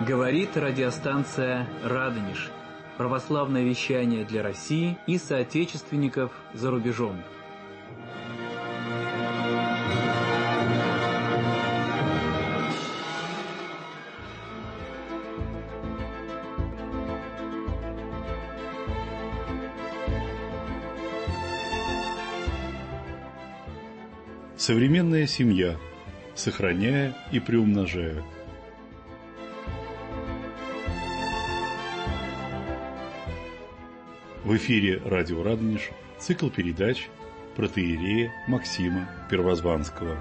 Говорит радиостанция «Радонеж». Православное вещание для России и соотечественников за рубежом. Современная семья, сохраняя и приумножая. В эфире радио «Радонеж» цикл передач протоиерея Максима Первозванского.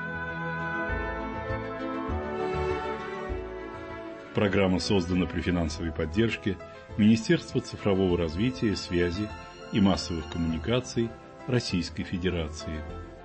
Программа создана при финансовой поддержке Министерства цифрового развития, связи и массовых коммуникаций Российской Федерации.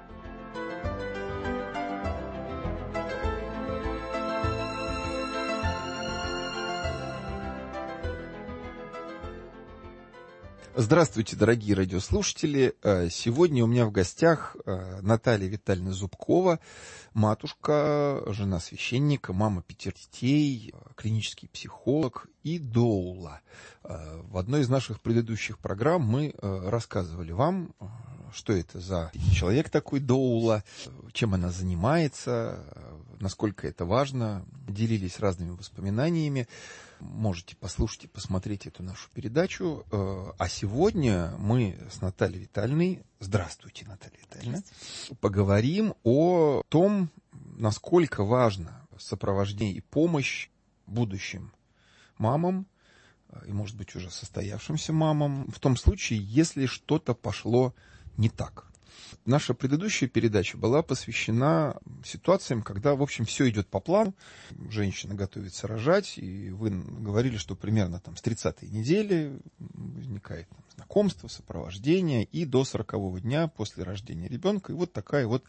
Здравствуйте, дорогие радиослушатели. Сегодня у меня в гостях Наталья Витальевна Зубкова, матушка, жена священника, мама 5 детей, клинический психолог и доула. В одной из наших предыдущих программ мы рассказывали вам, что это за человек такой доула, чем она занимается, насколько это важно, делились разными воспоминаниями. Можете послушать и посмотреть эту нашу передачу. А сегодня мы с Натальей Витальевной, здравствуйте, Наталья Витальевна, поговорим о том, насколько важно сопровождение и помощь будущим мамам, и, может быть, уже состоявшимся мамам, в том случае, если что-то пошло не так. Наша предыдущая передача была посвящена ситуациям, когда, в общем, все идет по плану. Женщина готовится рожать, и вы говорили, что примерно с 30-й недели возникает знакомство, сопровождение, и до 40-го дня после рождения ребенка. И вот такая вот,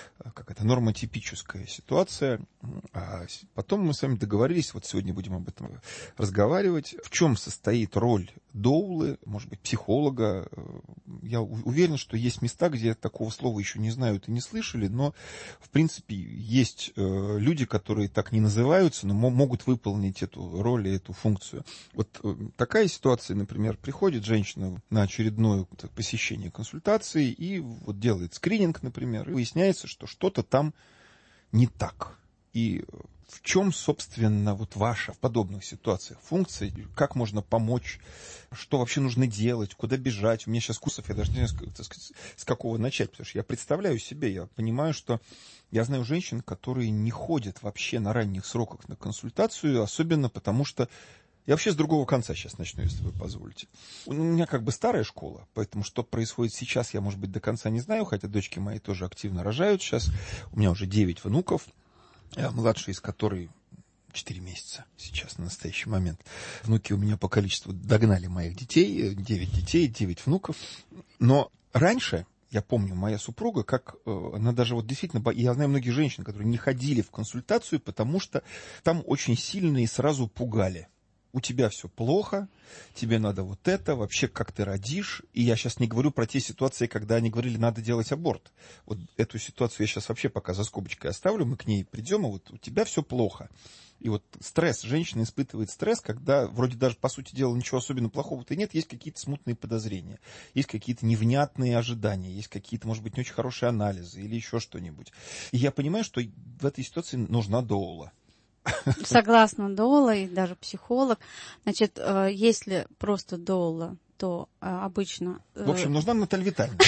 нормотипическая ситуация. А потом мы с вами договорились, вот сегодня будем об этом разговаривать, в чем состоит роль доулы, может быть, психолога. Я уверен, что есть места, где такого слова еще не знают и не слышали, но, в принципе, есть люди, которые так не называются, но могут выполнить эту роль и эту функцию. Вот такая ситуация, например, приходит женщина на очередное посещение консультации и вот делает скрининг, например, и выясняется, что что-то там не так. И в чем, собственно, вот ваша в подобных ситуациях функция, как можно помочь, что вообще нужно делать, куда бежать? У меня сейчас курсов, я даже не знаю, с какого начать, потому что я представляю себе, я понимаю, что я знаю женщин, которые не ходят вообще на ранних сроках на консультацию, особенно потому что я вообще с другого конца сейчас начну, если вы позволите. У меня старая школа, поэтому что происходит сейчас, я, может быть, до конца не знаю, хотя дочки мои тоже активно рожают сейчас. У меня уже 9 внуков. Младший из которых 4 месяца сейчас, на настоящий момент. Внуки у меня по количеству догнали моих детей, 9 детей, 9 внуков. Но раньше, я помню, моя супруга, как она даже вот действительно, я знаю многих женщин, которые не ходили в консультацию, потому что там очень сильно и сразу пугали. У тебя все плохо, тебе надо вот это, вообще как ты родишь. И я сейчас не говорю про те ситуации, когда они говорили, надо делать аборт. Вот эту ситуацию я сейчас вообще пока за скобочкой оставлю, мы к ней придем, а вот у тебя все плохо. И вот стресс, женщина испытывает стресс, когда вроде даже, по сути дела, ничего особенно плохого-то нет, есть какие-то смутные подозрения, есть какие-то невнятные ожидания, есть какие-то, может быть, не очень хорошие анализы или еще что-нибудь. И я понимаю, что в этой ситуации нужна доула. Согласна, доула и даже психолог. Значит, если просто доула, то обычно... В общем, нужна Наталья Витальевна.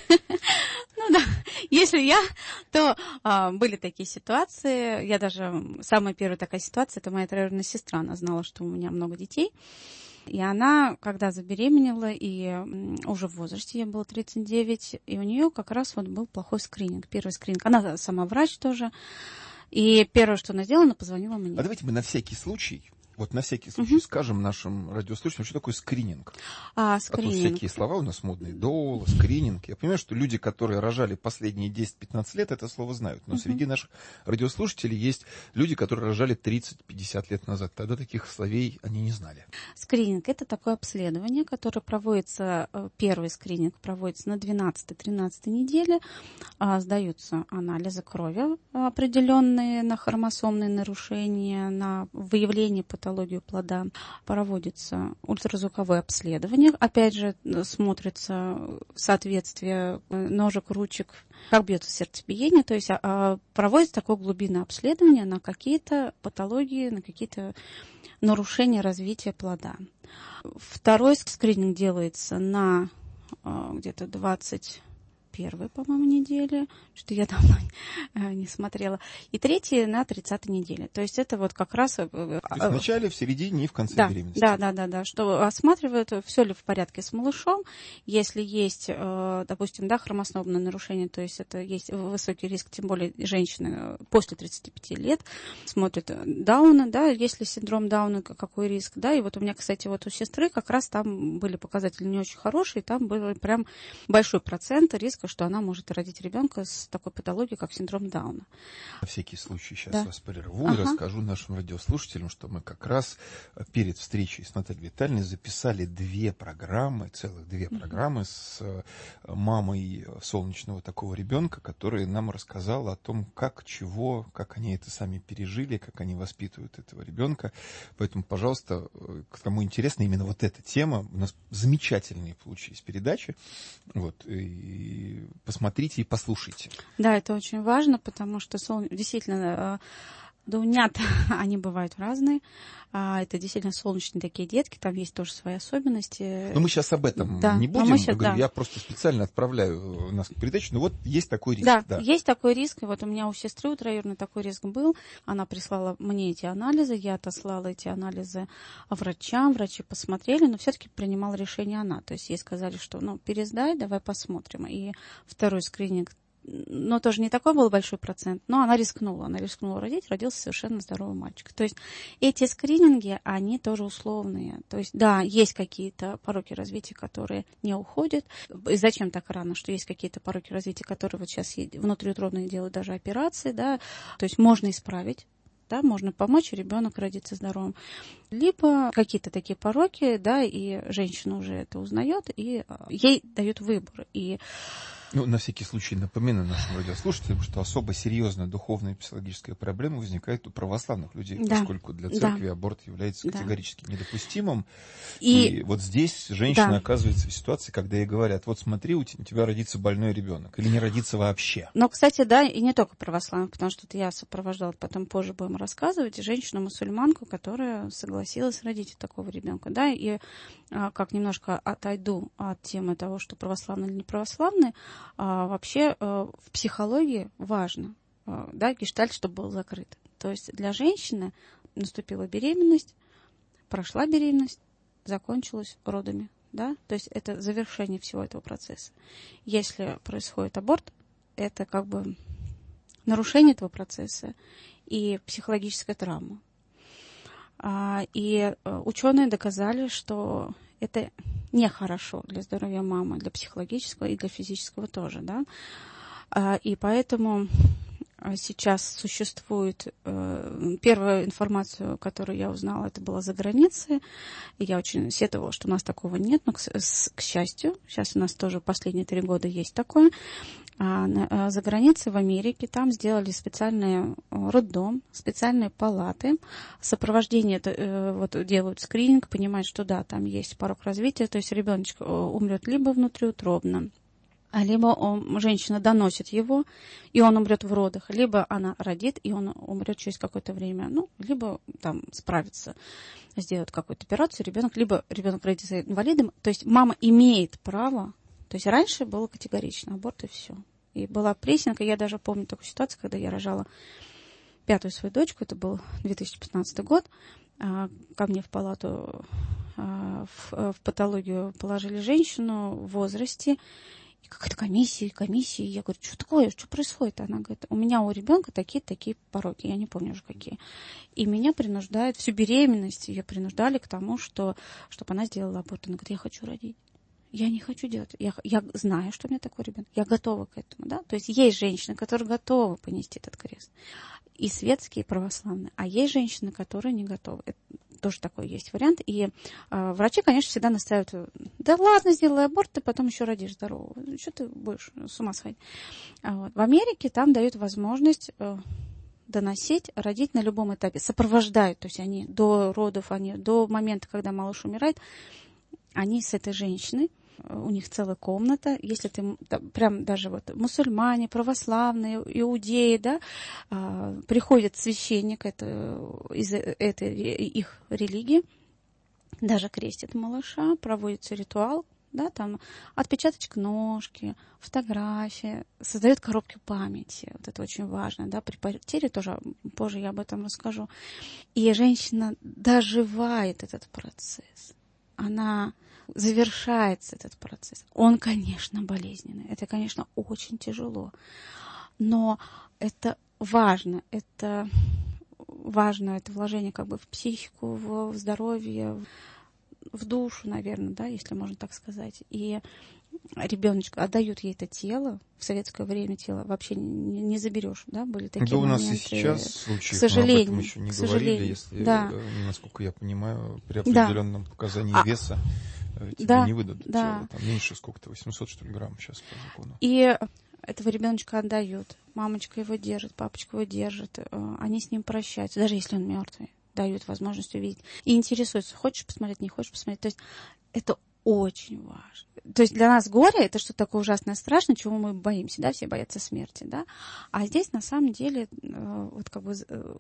Ну да, если я, то были такие ситуации. Я даже... Самая первая такая ситуация, это моя троюродная сестра. Она знала, что у меня много детей. И она, когда забеременела, и уже в возрасте, ей было 39, и у нее как раз вот был плохой скрининг, первый скрининг. Она сама врач тоже. И первое, что она сделала, она позвонила мне. А давайте мы на всякий случай Вот на всякий случай скажем нашим радиослушателям, что такое скрининг. Скрининг. А то всякие слова у нас модные. Доула, скрининг. Я понимаю, что люди, которые рожали последние 10-15 лет, это слово знают. Но среди наших радиослушателей есть люди, которые рожали 30-50 лет назад. Тогда таких словей они не знали. Скрининг – это такое обследование, которое проводится, первый скрининг проводится на 12-13 неделе. Сдаются анализы крови определенные на хромосомные нарушения, на выявление патологии плода. Проводится ультразвуковое обследование. Опять же, смотрится соответствие ножек, ручек, как бьется сердцебиение. То есть проводится такое глубинное обследование на какие-то патологии, на какие-то нарушения развития плода. Второй скрининг делается на где-то 21-й, по-моему, неделе, что я давно не смотрела. И третий на 30-й неделе. То есть это вот как раз... То есть в начале, в середине и в конце беременности. Да. Что осматривают, все ли в порядке с малышом. Если есть, допустим, хромосомное нарушение, то есть это есть высокий риск, тем более женщины после 35 лет, смотрят Дауна, да, если синдром Дауна, какой риск, да. И вот у меня, кстати, вот у сестры как раз там были показатели не очень хорошие, там был прям большой процент риска, что она может родить ребенка с такой патологией, как синдром Дауна. На всякий случай сейчас вас прерву и расскажу нашим радиослушателям, что мы как раз перед встречей с Натальей Витальевной записали целых две программы с мамой солнечного такого ребенка, которая нам рассказала о том, как они это сами пережили, как они воспитывают этого ребенка. Поэтому, пожалуйста, кому интересна именно вот эта тема, у нас замечательные получились передачи. И посмотрите и послушайте. Да, это очень важно, потому что действительно Даунят, они бывают разные. Это действительно солнечные такие детки, там есть тоже свои особенности. Но мы сейчас об этом не будем. Я просто специально отправляю нас к передаче. Но вот есть такой риск. Да, есть такой риск. И вот у меня у сестры, у троюродной, такой риск был. Она прислала мне эти анализы, я отослала эти анализы врачам. Врачи посмотрели, но все-таки принимала решение она. То есть ей сказали, что пересдай, давай посмотрим. И второй скрининг, но тоже не такой был большой процент, но она рискнула родить, родился совершенно здоровый мальчик. То есть эти скрининги, они тоже условные. То есть, да, есть какие-то пороки развития, которые не уходят. И зачем так рано, что есть какие-то пороки развития, которые вот сейчас внутриутробные делают даже операции, да, то есть можно исправить. Да, можно помочь, и ребенок родится здоровым. Либо какие-то такие пороки, да, и женщина уже это узнает, и ей дают выбор. И на всякий случай напоминаю нашим радиослушателям, что особо серьезная духовная и психологическая проблема возникает у православных людей, поскольку для церкви аборт является категорически недопустимым. И вот здесь женщина оказывается в ситуации, когда ей говорят, вот смотри, у тебя родится больной ребенок, или не родится вообще. Но, кстати, и не только православных, потому что я сопровождала, потом позже будем рассказывать, женщину-мусульманку, которая согласилась родить такого ребенка. Да, и как немножко отойду от темы того, что православные или не православные, вообще в психологии важно, гештальт, чтобы был закрыт. То есть для женщины наступила беременность, прошла беременность, закончилась родами. Да? То есть это завершение всего этого процесса. Если происходит аборт, это как бы нарушение этого процесса и психологическая травма. И ученые доказали, что это нехорошо для здоровья мамы, для психологического и для физического тоже, да. И поэтому сейчас существует... Первую информацию, которую я узнала, это была за границей. И я очень сетовала, что у нас такого нет, но, к счастью, сейчас у нас тоже последние 3 года есть такое. За границей, в Америке, там сделали специальный роддом, специальные палаты. Сопровождение делают скрининг, понимают, что да, там есть порог развития, то есть ребеночек умрет либо внутриутробно, либо женщина доносит его, и он умрет в родах, либо она родит, и он умрет через какое-то время, либо там справится, сделают какую-то операцию, либо ребенок родится инвалидом. То есть мама имеет право. То есть раньше было категорично аборт и все. И была прессинг, и я даже помню такую ситуацию, когда я рожала 5-ю свою дочку, это был 2015 год, ко мне в палату в патологию положили женщину в возрасте, И какая-то комиссия. Я говорю, что такое, что происходит? Она говорит, у меня у ребенка такие пороки, я не помню уже какие. И меня принуждают, всю беременность ее принуждали к тому, чтобы она сделала аборт. Она говорит, я хочу родить. Я не хочу делать. Я знаю, что у меня такой ребенок. Я готова к этому. Да? То есть есть женщины, которые готовы понести этот крест. И светские, и православные. А есть женщины, которые не готовы. Это тоже такой есть вариант. И врачи, конечно, всегда настаивают, да ладно, сделай аборт, ты потом еще родишь здорового. Что ты будешь с ума сходить? Вот. В Америке там дают возможность доносить, родить на любом этапе. Сопровождают. То есть они до родов, до момента, когда малыш умирает, они с этой женщиной, у них целая комната, если ты прям даже вот мусульмане, православные, иудеи, да, приходит священник из этой их религии, даже крестит малыша, проводится ритуал, да, там отпечаточек ножки, фотографии, создают коробки памяти, вот это очень важно, да, при потере тоже, позже я об этом расскажу. И женщина доживает этот процесс. Она завершается этот процесс. Он, конечно, болезненный. Это, конечно, очень тяжело. Но это важно. Это вложение как бы в психику, в здоровье, в душу, наверное, да, если можно так сказать. И ребеночка отдают ей это тело. В советское время тело вообще не заберешь, да, были такие моменты. Да, у нас и сейчас случаи, к сожалению, мы об этом еще не говорили, если, да. Насколько я понимаю, при определенном показании веса тебе не выдадут тело. Там меньше сколько-то, 800, что ли, грамм сейчас по закону. И этого ребеночка отдают. Мамочка его держит, папочка его держит. Они с ним прощаются, даже если он мертвый. Дают возможность увидеть. И интересуются, хочешь посмотреть, не хочешь посмотреть. То есть это очень важно. То есть для нас горе — это что-то такое ужасное, страшное, чего мы боимся, да, все боятся смерти, да. А здесь на самом деле вот как бы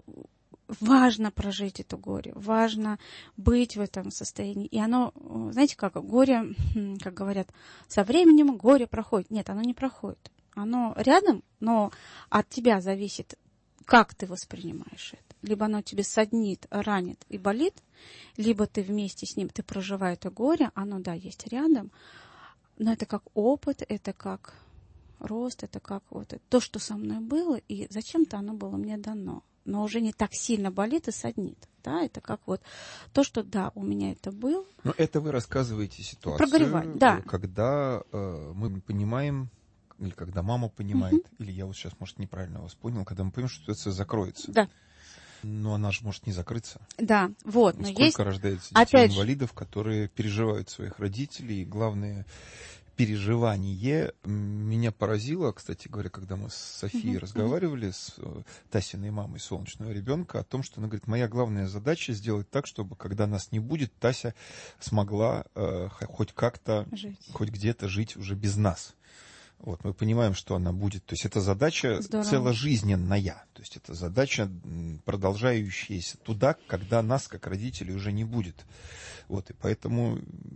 важно прожить это горе, важно быть в этом состоянии. И оно, знаете, как горе, как говорят, со временем горе проходит. Нет, оно не проходит. Оно рядом, но от тебя зависит, как ты воспринимаешь это. Либо оно тебе саднит, ранит и болит, либо ты вместе с ним, ты проживаешь это горе, оно, да, есть рядом, но это как опыт, это как рост, это как вот то, что со мной было, и зачем-то оно было мне дано. Но уже не так сильно болит и саднит. Да? Это как вот то, что, да, у меня это было. Но это вы рассказываете ситуацию, прогревать, да. Когда мы понимаем, или когда мама понимает, или я вот сейчас, может, неправильно вас понял, когда мы понимаем, что ситуация закроется. Да. Но она же может не закрыться. Да, вот. Но сколько есть... рождается детей-инвалидов, которые переживают своих родителей, и главное, переживание меня поразило, кстати говоря, когда мы с Софией разговаривали, с Тасиной мамой солнечного ребенка, о том, что она говорит, моя главная задача сделать так, чтобы, когда нас не будет, Тася смогла хоть как-то, хоть где-то жить уже без нас. Вот, мы понимаем, что она будет. То есть это задача целожизненная. То есть это задача, продолжающаяся туда, когда нас, как родителей, уже не будет. Вот, и поэтому,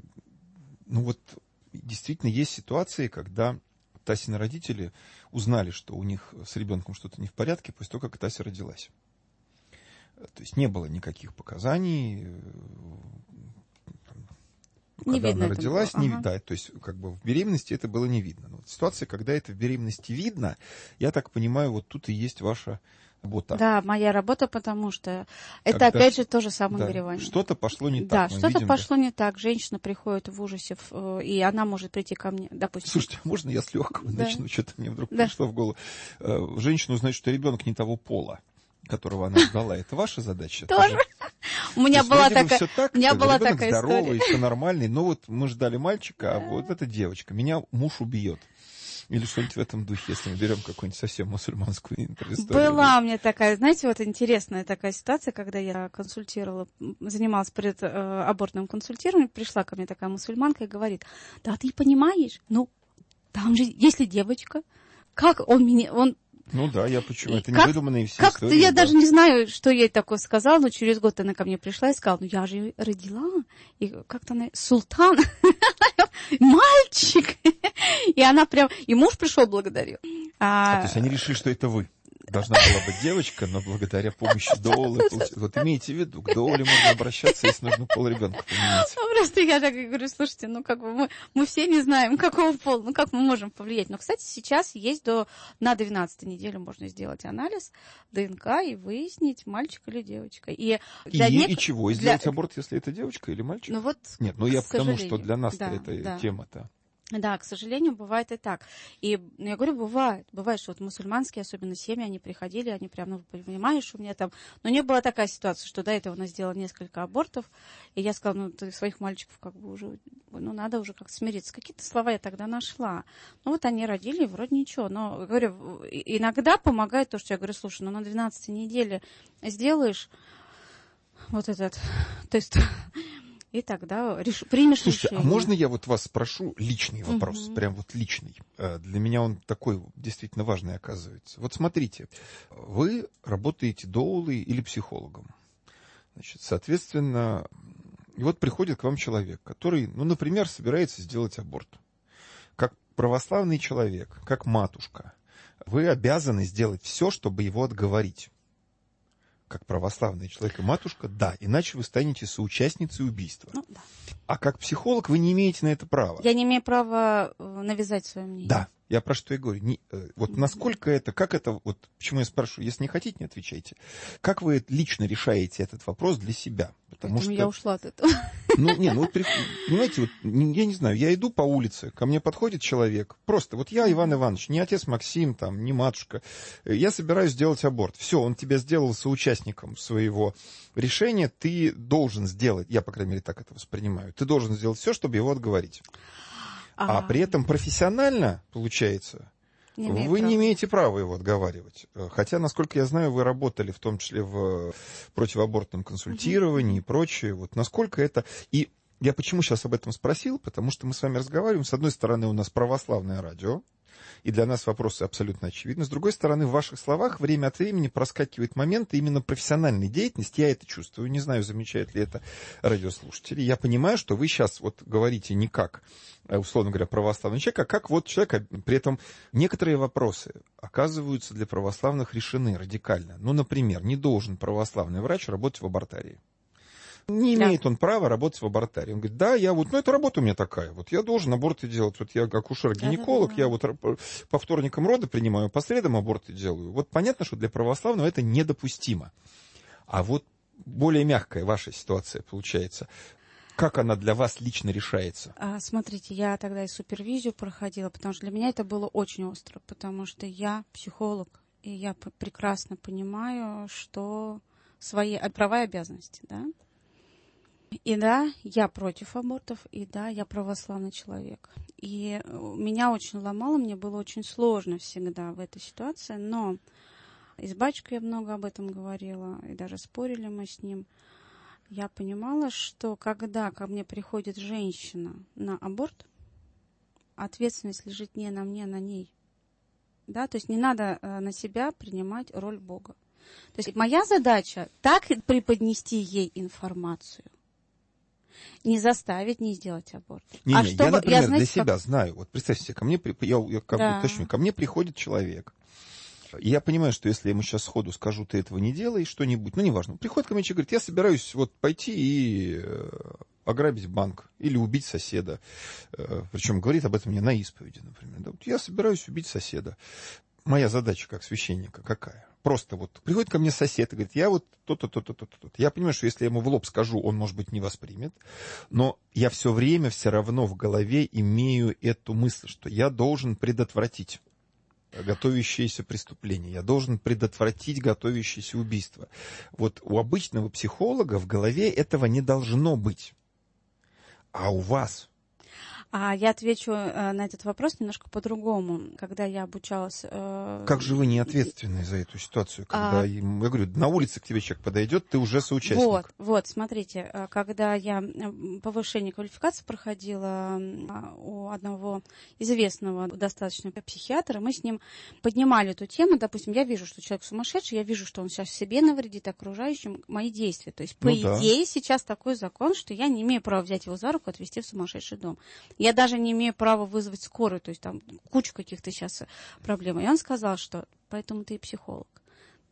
действительно есть ситуации, когда Тасины родители узнали, что у них с ребенком что-то не в порядке после того, как Тася родилась. То есть не было никаких показаний. Когда она родилась, да, то есть как бы в беременности это было не видно. Но ситуация, когда это в беременности видно, я так понимаю, вот тут и есть ваша работа. Да, моя работа, потому что это опять же то же самое горевание. Что-то пошло не Да, так. что-то пошло не так. Женщина приходит в ужасе, и она может прийти ко мне, допустим. Слушайте, можно я с легкого начну? Что-то мне вдруг пришло в голову. Женщина узнает, что ребенок не того пола, которого она ждала. Это ваша задача? Тоже. У меня была такая история. Здоровый, все нормальный. Но вот мы ждали мальчика, а вот эта девочка. Меня муж убьет. Или что-нибудь в этом духе, если мы берем какую-нибудь совсем мусульманскую историю. Была у меня такая, знаете, вот интересная такая ситуация, когда я консультировала, занималась предабортным консультированием, пришла ко мне такая мусульманка и говорит, да ты понимаешь, там же, если девочка, как он Ну да, я почему? Это как, невыдуманные все как-то истории. Я даже не знаю, что я ей такое сказала, но через год она ко мне пришла и сказала, я же родила, и как-то она, султан, мальчик. И она прям, и муж пришел, благодарил. То есть они решили, что это вы? должна была быть девочка, но благодаря помощи доулы... Вот имейте в виду, к доуле можно обращаться, если нужно полребенка поменять. Ну, просто я так и говорю, слушайте, ну, как бы мы все не знаем, какого пола, ну, как мы можем повлиять. Но, кстати, сейчас есть на 12-й неделе можно сделать анализ ДНК и выяснить, мальчик или девочка. И чего? И сделать аборт, если это девочка или мальчик? Ну, вот, нет, ну, я потому, что для нас-то эта тема-то... Да, к сожалению, бывает и так. И я говорю, бывает, что вот мусульманские, особенно семьи, они приходили, они прям, ну, понимаешь, у меня там... Но не была такая ситуация, что до этого она сделала несколько абортов, и я сказала, ну, ты своих мальчиков как бы уже, ну, надо уже как-то смириться. Какие-то слова я тогда нашла. Ну, вот они родили, вроде ничего. Но, говорю, иногда помогает то, что я говорю, слушай, ну, на 12-й неделе сделаешь вот этот... То есть... И тогда примешь Слушайте, решение. А можно я вот вас спрошу личный вопрос, прям вот личный? Для меня он такой действительно важный оказывается. Вот смотрите, вы работаете доулой или психологом. Значит, соответственно, и вот приходит к вам человек, который, ну, например, собирается сделать аборт. Как православный человек, как матушка, вы обязаны сделать все, чтобы его отговорить. Как православный человек и матушка, да, иначе вы станете соучастницей убийства. Ну, да. А как психолог вы не имеете на это права. Я не имею права навязать свое мнение. Да, я про что и говорю. Вот насколько это, как это, вот почему я спрашиваю, если не хотите, не отвечайте. Как вы лично решаете этот вопрос для себя? Потому что я ушла от этого. Понимаете, вот, я не знаю, я иду по улице, ко мне подходит человек, просто, вот я Иван Иванович, не отец Максим, там, не матушка, я собираюсь сделать аборт. Все, он тебя сделал соучастником своего решения, ты должен сделать, я, по крайней мере, так это воспринимаю, ты должен сделать все, чтобы его отговорить. А при этом профессионально, получается, вы не имеете права его отговаривать. Хотя, насколько я знаю, вы работали в том числе в противоабортном консультировании и прочее. Вот насколько это... И я почему сейчас об этом спросил? Потому что мы с вами разговариваем. С одной стороны, у нас православное радио, и для нас вопросы абсолютно очевидны. С другой стороны, в ваших словах время от времени проскакивает моменты именно профессиональной деятельности. Я это чувствую. Не знаю, замечают ли это радиослушатели. Я понимаю, что вы сейчас вот говорите не как, условно говоря, православный человек, а как вот человек. При этом некоторые вопросы оказываются для православных решены радикально. Ну, например, не должен православный врач работать в абортарии. Не имеет он права работать в абортарии. Он говорит, да, я вот, ну, эта работа у меня такая, вот я должен аборты делать, вот я акушер-гинеколог, я вот по вторникам роды принимаю, по средам аборты делаю. Вот понятно, что для православного это недопустимо. А вот более мягкая ваша ситуация получается. Как она для вас лично решается? Смотрите, я тогда и супервизию проходила, потому что для меня это было очень остро, потому что я психолог, и я прекрасно понимаю, что свои права и обязанности, да. И да, я против абортов, и да, я православный человек. И меня очень ломало, мне было очень сложно всегда в этой ситуации, но и с батюшкой я много об этом говорила, и даже спорили мы с ним. Я понимала, что когда ко мне приходит женщина на аборт, ответственность лежит не на мне, а на ней. Да, то есть не надо на себя принимать роль Бога. То есть моя задача так преподнести ей информацию, не заставить не сделать аборт. Я, например, для себя знаю. Вот представьте себе, ко мне приходит человек, и я понимаю, что если я ему сейчас сходу скажу, ты этого не делай, что-нибудь, ну, неважно. Приходит ко мне человек, говорит, я собираюсь вот пойти и ограбить банк или убить соседа. Причем говорит об этом мне на исповеди, например. Да, вот я собираюсь убить соседа. Моя задача как священника какая? Просто вот приходит ко мне сосед и говорит, я вот то-то. Я понимаю, что если я ему в лоб скажу, он, может быть, не воспримет, но я все время все равно в голове имею эту мысль, что я должен предотвратить готовящееся преступление, я должен предотвратить готовящееся убийство. Вот у обычного психолога в голове этого не должно быть. А у вас... Я отвечу на этот вопрос немножко по-другому. Когда я обучалась... Как же вы не ответственны за эту ситуацию? Когда, я говорю, на улице к тебе человек подойдет, ты уже соучастник. Вот, смотрите, когда я повышение квалификации проходила у одного известного достаточно психиатра, мы с ним поднимали эту тему. Допустим, я вижу, что человек сумасшедший, я вижу, что он сейчас себе навредит, окружающим, мои действия. То есть, по идее, сейчас такой закон, что я не имею права взять его за руку и отвезти в сумасшедший дом. Я даже не имею права вызвать скорую, то есть там кучу каких-то сейчас проблем. И он сказал, что поэтому ты и психолог.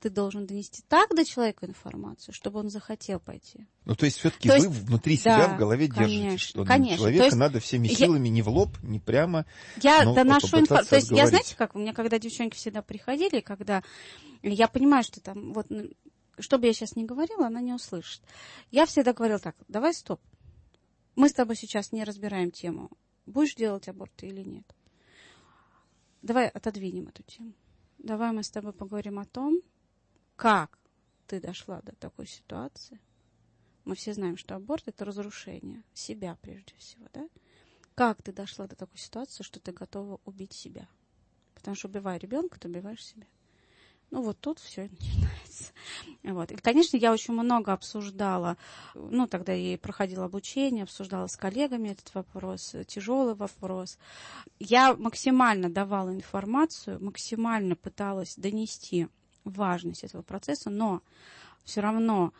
ты должен донести так до человека информацию, чтобы он захотел пойти. Ну, то есть, все-таки вы внутри себя в голове держите, что человека надо всеми силами не в лоб, не прямо. Я доношу информацию. То есть, я, знаете, как у меня, когда девчонки всегда приходили, когда я понимаю, что там, вот, что бы я сейчас ни говорила, она не услышит. Я всегда говорила так: давай, стоп. Мы с тобой сейчас не разбираем тему, будешь делать аборт ты или нет. Давай отодвинем эту тему. Давай мы с тобой поговорим о том, как ты дошла до такой ситуации. Мы все знаем, что аборт — это разрушение себя прежде всего, да? Как ты дошла до такой ситуации, что ты готова убить себя? Потому что, убивая ребенка, ты убиваешь себя. Ну, вот тут все начинается. Вот. И, конечно, я очень много обсуждала, ну, тогда и проходила обучение, обсуждала с коллегами этот вопрос, тяжелый вопрос. Я максимально давала информацию, максимально пыталась донести важность этого процесса, но все равно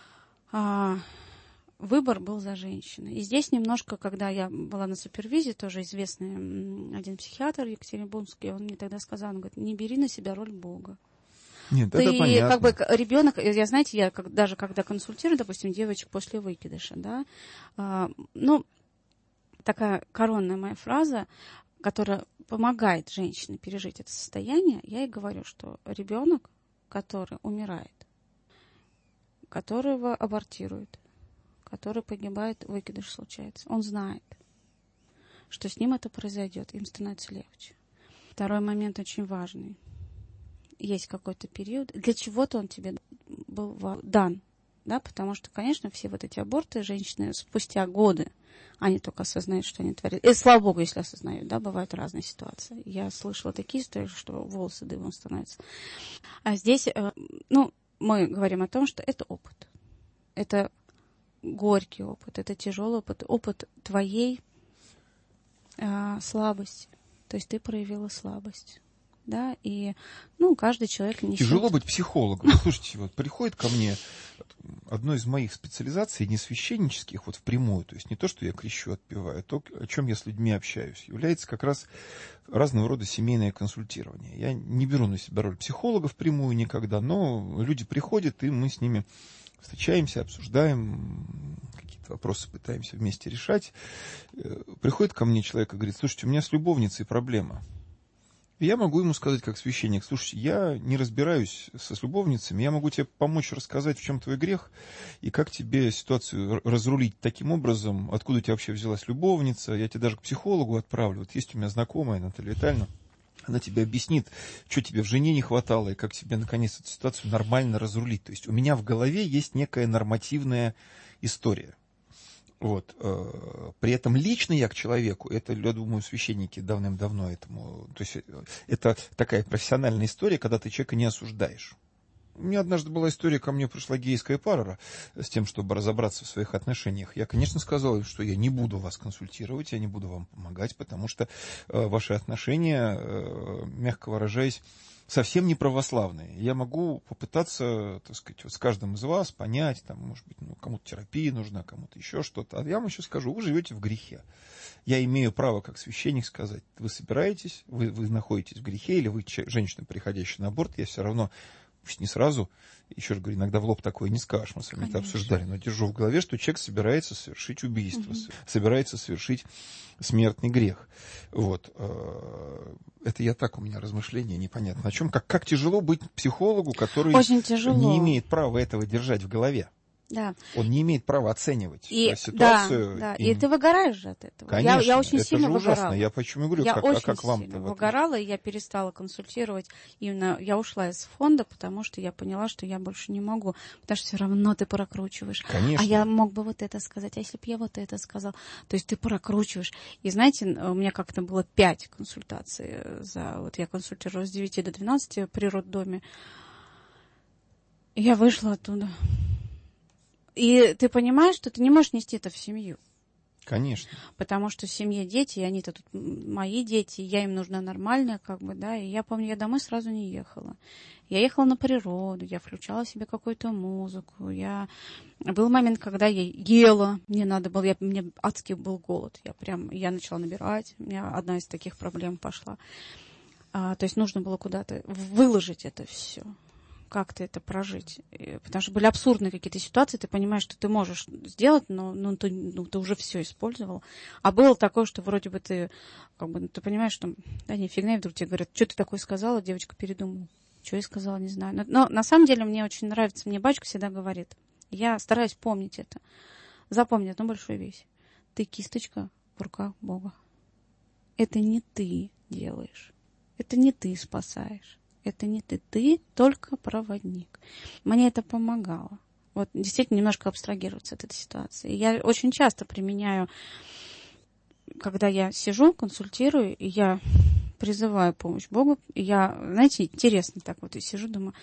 выбор был за женщиной. И здесь немножко, когда я была на супервизии, тоже известный один психиатр екатеринбургский, он мне тогда сказал, он говорит: не бери на себя роль Бога. Нет, ты, это понятно. как бы, ребенок, я, знаете, я даже когда консультирую, допустим, девочек после выкидыша, да, ну, такая коронная моя фраза, которая помогает женщине пережить это состояние, я ей говорю, что ребенок, который умирает, которого абортируют, который погибает, выкидыш случается, он знает, что с ним это произойдет, им становится легче. Второй момент очень важный. Есть какой-то период, для чего-то он тебе был дан, да, потому что, конечно, все вот эти аборты женщины спустя годы, они только осознают, что они творят. И слава богу, если осознают, да, бывают разные ситуации. Я слышала такие истории, что волосы дыбом становятся. А здесь, ну, мы говорим о том, что это опыт. Это горький опыт, это тяжелый опыт, опыт твоей слабости. То есть ты проявила слабость. Да, и, ну, каждый человек несет... Тяжело быть психологом. Слушайте, вот приходит ко мне одной из моих специализаций, не священнических, вот впрямую, то есть не то, что я крещу, отпеваю, а то, о чем я с людьми общаюсь, является как раз разного рода семейное консультирование. Я не беру на себя роль психолога впрямую никогда, но люди приходят, и мы с ними встречаемся, обсуждаем, какие-то вопросы пытаемся вместе решать. Приходит ко мне человек и говорит: слушайте, у меня с любовницей проблема. И я могу ему сказать, как священник: слушай, я не разбираюсь с любовницами, я могу тебе помочь рассказать, в чем твой грех, и как тебе ситуацию разрулить таким образом, откуда у тебя вообще взялась любовница, я тебя даже к психологу отправлю. Вот есть у меня знакомая Наталья Витальевна, она тебе объяснит, что тебе в жене не хватало, и как тебе, наконец, эту ситуацию нормально разрулить. То есть у меня в голове есть некая нормативная история. Вот. При этом лично я к человеку, это, я думаю, священники давным-давно этому... То есть это такая профессиональная история, когда ты человека не осуждаешь. У меня однажды была история, ко мне пришла гейская пара с тем, чтобы разобраться в своих отношениях. Я, конечно, сказал им, что я не буду вас консультировать, я не буду вам помогать, потому что ваши отношения, мягко выражаясь, совсем не православные. Я могу попытаться, так сказать, вот с каждым из вас понять, там, может быть, ну, кому-то терапия нужна, кому-то еще что-то. А я вам еще скажу: вы живете в грехе. Я имею право, как священник, сказать: вы собираетесь, вы находитесь в грехе, или вы женщина, приходящая на аборт, я все равно, пусть не сразу, еще раз говорю, иногда в лоб такое не скажешь, мы с вами это обсуждали, но держу в голове, что человек собирается совершить убийство, собирается совершить смертный грех. Вот. Это я так, у меня размышления непонятно о чем. Как тяжело быть психологу, который не имеет права этого держать в голове. Да. Он не имеет права оценивать ситуацию. Да. И ты выгораешь же от этого. Конечно, я очень это сильно же ужасно. выгорала. Я почему говорю, я как вам? Я выгорала, и я перестала консультировать. Именно я ушла из фонда, потому что я поняла, что я больше не могу. Потому что все равно ты прокручиваешь. Конечно. А я мог бы вот это сказать, а если бы я вот это сказал? То есть ты прокручиваешь. И знаете, у меня как-то было 5 консультаций. Вот я консультировала с 9 до 12 при роддоме. И я вышла оттуда. И ты понимаешь, что ты не можешь нести это в семью. Конечно. Потому что в семье дети, и они-то тут мои дети, я им нужна нормальная, как бы, да. И я помню, я домой сразу не ехала. Я ехала на природу, я включала себе какую-то музыку. Был момент, когда я ела, мне надо было, мне адский был голод. Я начала набирать, у меня одна из таких проблем пошла. То есть нужно было куда-то выложить это все. как-то это прожить. Потому что были абсурдные какие-то ситуации, ты понимаешь, что ты можешь сделать, но ты уже все использовал. А было такое, что вроде бы ты, ты понимаешь, что да не фигня, и вдруг тебе говорят, что ты такое сказала, девочка передумала. Что я сказала, не знаю. Но на самом деле мне очень нравится, мне батюшка всегда говорит, я стараюсь помнить это. Запомни одну большую вещь. Ты кисточка в руках Бога. Это не ты делаешь. Это не ты спасаешь. Это не ты. Ты только проводник. Мне это помогало. Вот действительно немножко абстрагироваться от этой ситуации. Я очень часто применяю, когда я сижу, консультирую, и я призываю помощь Богу. И я, знаете, интересно так вот и сижу, думаю,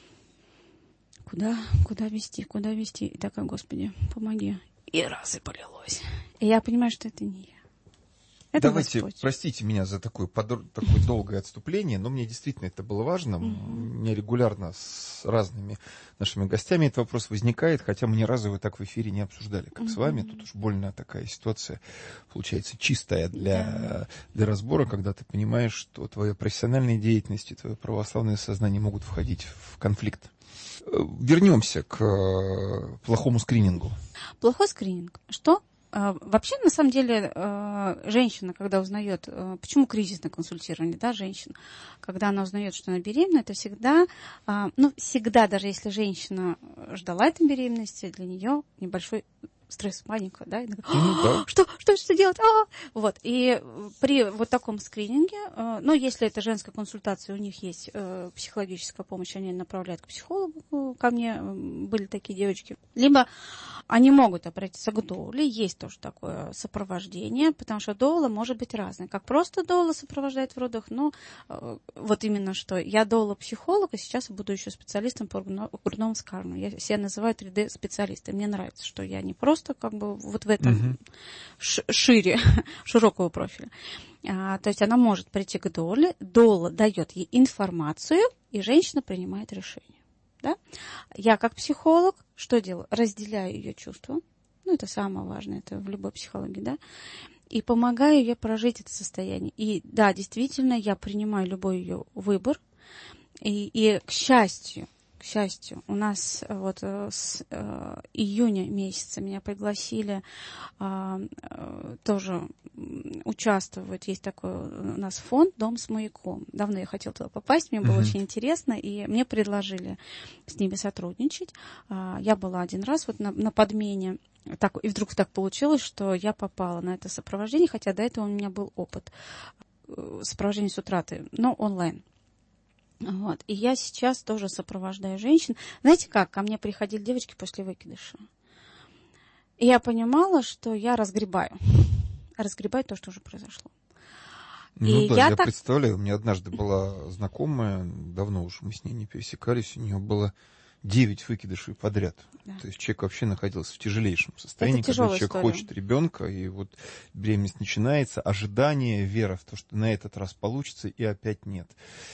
куда вести. И такая, Господи, помоги. И раз и полилось. И я понимаю, что это не я. Это Давайте, Господь. простите меня за такое долгое отступление, но мне действительно это было важно. У меня регулярно с разными нашими гостями этот вопрос возникает, хотя мы ни разу его так в эфире не обсуждали, как с вами. Тут уж больно такая ситуация получается чистая для разбора, когда ты понимаешь, что твоя профессиональная деятельность и твое православное сознание могут входить в конфликт. Вернемся к плохому скринингу. Плохой скрининг. Что? Вообще, на самом деле, женщина, когда узнает, почему кризисное консультирование, да, женщина, когда она узнает, что она беременна, это всегда, всегда, даже если женщина ждала этой беременности, для нее небольшой стресс, паника, да, и она, что делать? Вот, и при вот таком скрининге, если это женская консультация, у них есть психологическая помощь, они направляют к психологу, ко мне были такие девочки, либо они могут обратиться к доуле, есть тоже такое сопровождение, потому что доула может быть разная, как просто доула сопровождает в родах, но вот именно что, я доула-психолог, и сейчас буду еще специалистом по грудному вскармливанию, я себя называю 3D-специалистом, мне нравится, что я не просто вот в этом широкого профиля. То есть она может прийти к доуле, доула дает ей информацию, и женщина принимает решение. Да? Я как психолог что делаю? Разделяю ее чувства. Это самое важное, это в любой психологии, да? И помогаю ей прожить это состояние. И да, действительно, я принимаю любой ее выбор. И к счастью, у нас вот с июня месяца меня пригласили тоже участвовать. Есть такой у нас фонд «Дом с маяком». Давно я хотела туда попасть, мне было очень интересно, и мне предложили с ними сотрудничать. Я была один раз вот на подмене, и вдруг так получилось, что я попала на это сопровождение, хотя до этого у меня был опыт сопровождения с утраты, но онлайн. Вот. И я сейчас тоже сопровождаю женщин. Знаете как? Ко мне приходили девочки после выкидыша. И я понимала, что я разгребаю то, что уже произошло. Я представляю, у меня однажды была знакомая, давно уже мы с ней не пересекались, у нее было 9 выкидышей подряд. Да. То есть человек вообще находился в тяжелейшем состоянии, когда человек хочет ребенка, и вот беременность начинается, ожидание, вера в то, что на этот раз получится, и опять нет.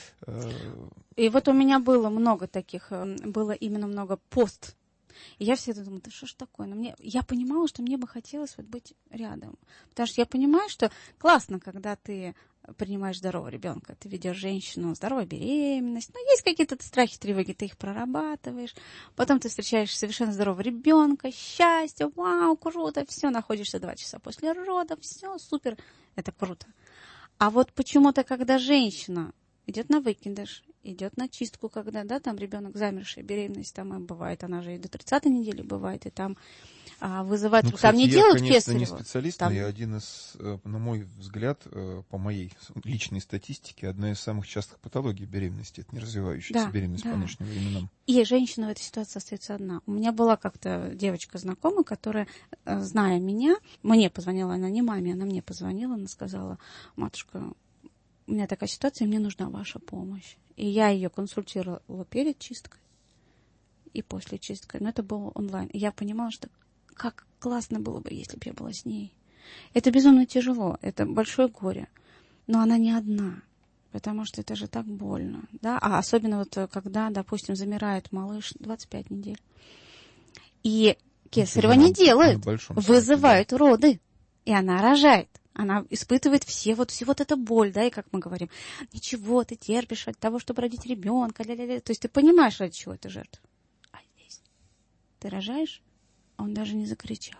И вот у меня было много таких, было именно много пост. И я всегда думала, да что ж такое? Но я понимала, что мне бы хотелось вот быть рядом. Потому что я понимаю, что классно, когда ты принимаешь здорового ребенка, ты ведешь женщину, здоровая беременность, но есть какие-то страхи, тревоги, ты их прорабатываешь, потом ты встречаешь совершенно здорового ребенка, счастье, вау, круто, все, находишься 2 часа после родов, все, супер, это круто. А вот почему-то, когда женщина идет на выкидыш, идет на чистку, когда, да, там ребенок замерший, беременность там и бывает, она же и до 30-й недели бывает, и там вызывает... Кстати, там не делают кесарево. Я, конечно, не специалист, но я один из, на мой взгляд, по моей личной статистике, одна из самых частых патологий беременности, это неразвивающаяся беременность по нынешним временам. И женщина в этой ситуации остается одна. У меня была как-то девочка знакомая, которая, зная меня, мне позвонила, она не маме, она мне позвонила, она сказала, матушка, у меня такая ситуация, мне нужна ваша помощь. И я ее консультировала перед чисткой и после чистки. Но это было онлайн. И я понимала, что как классно было бы, если бы я была с ней. Это безумно тяжело, это большое горе. Но она не одна, потому что это же так больно. Да? А особенно вот когда, допустим, замирает малыш 25 недель. И кесарево не делают, вызывают роды. И она рожает. Она испытывает все вот эту боль, да, и как мы говорим, ничего, ты терпишь от того, чтобы родить ребенка, ля-ля-ля. То есть ты понимаешь, ради чего ты жертва. А здесь ты рожаешь, он даже не закричал.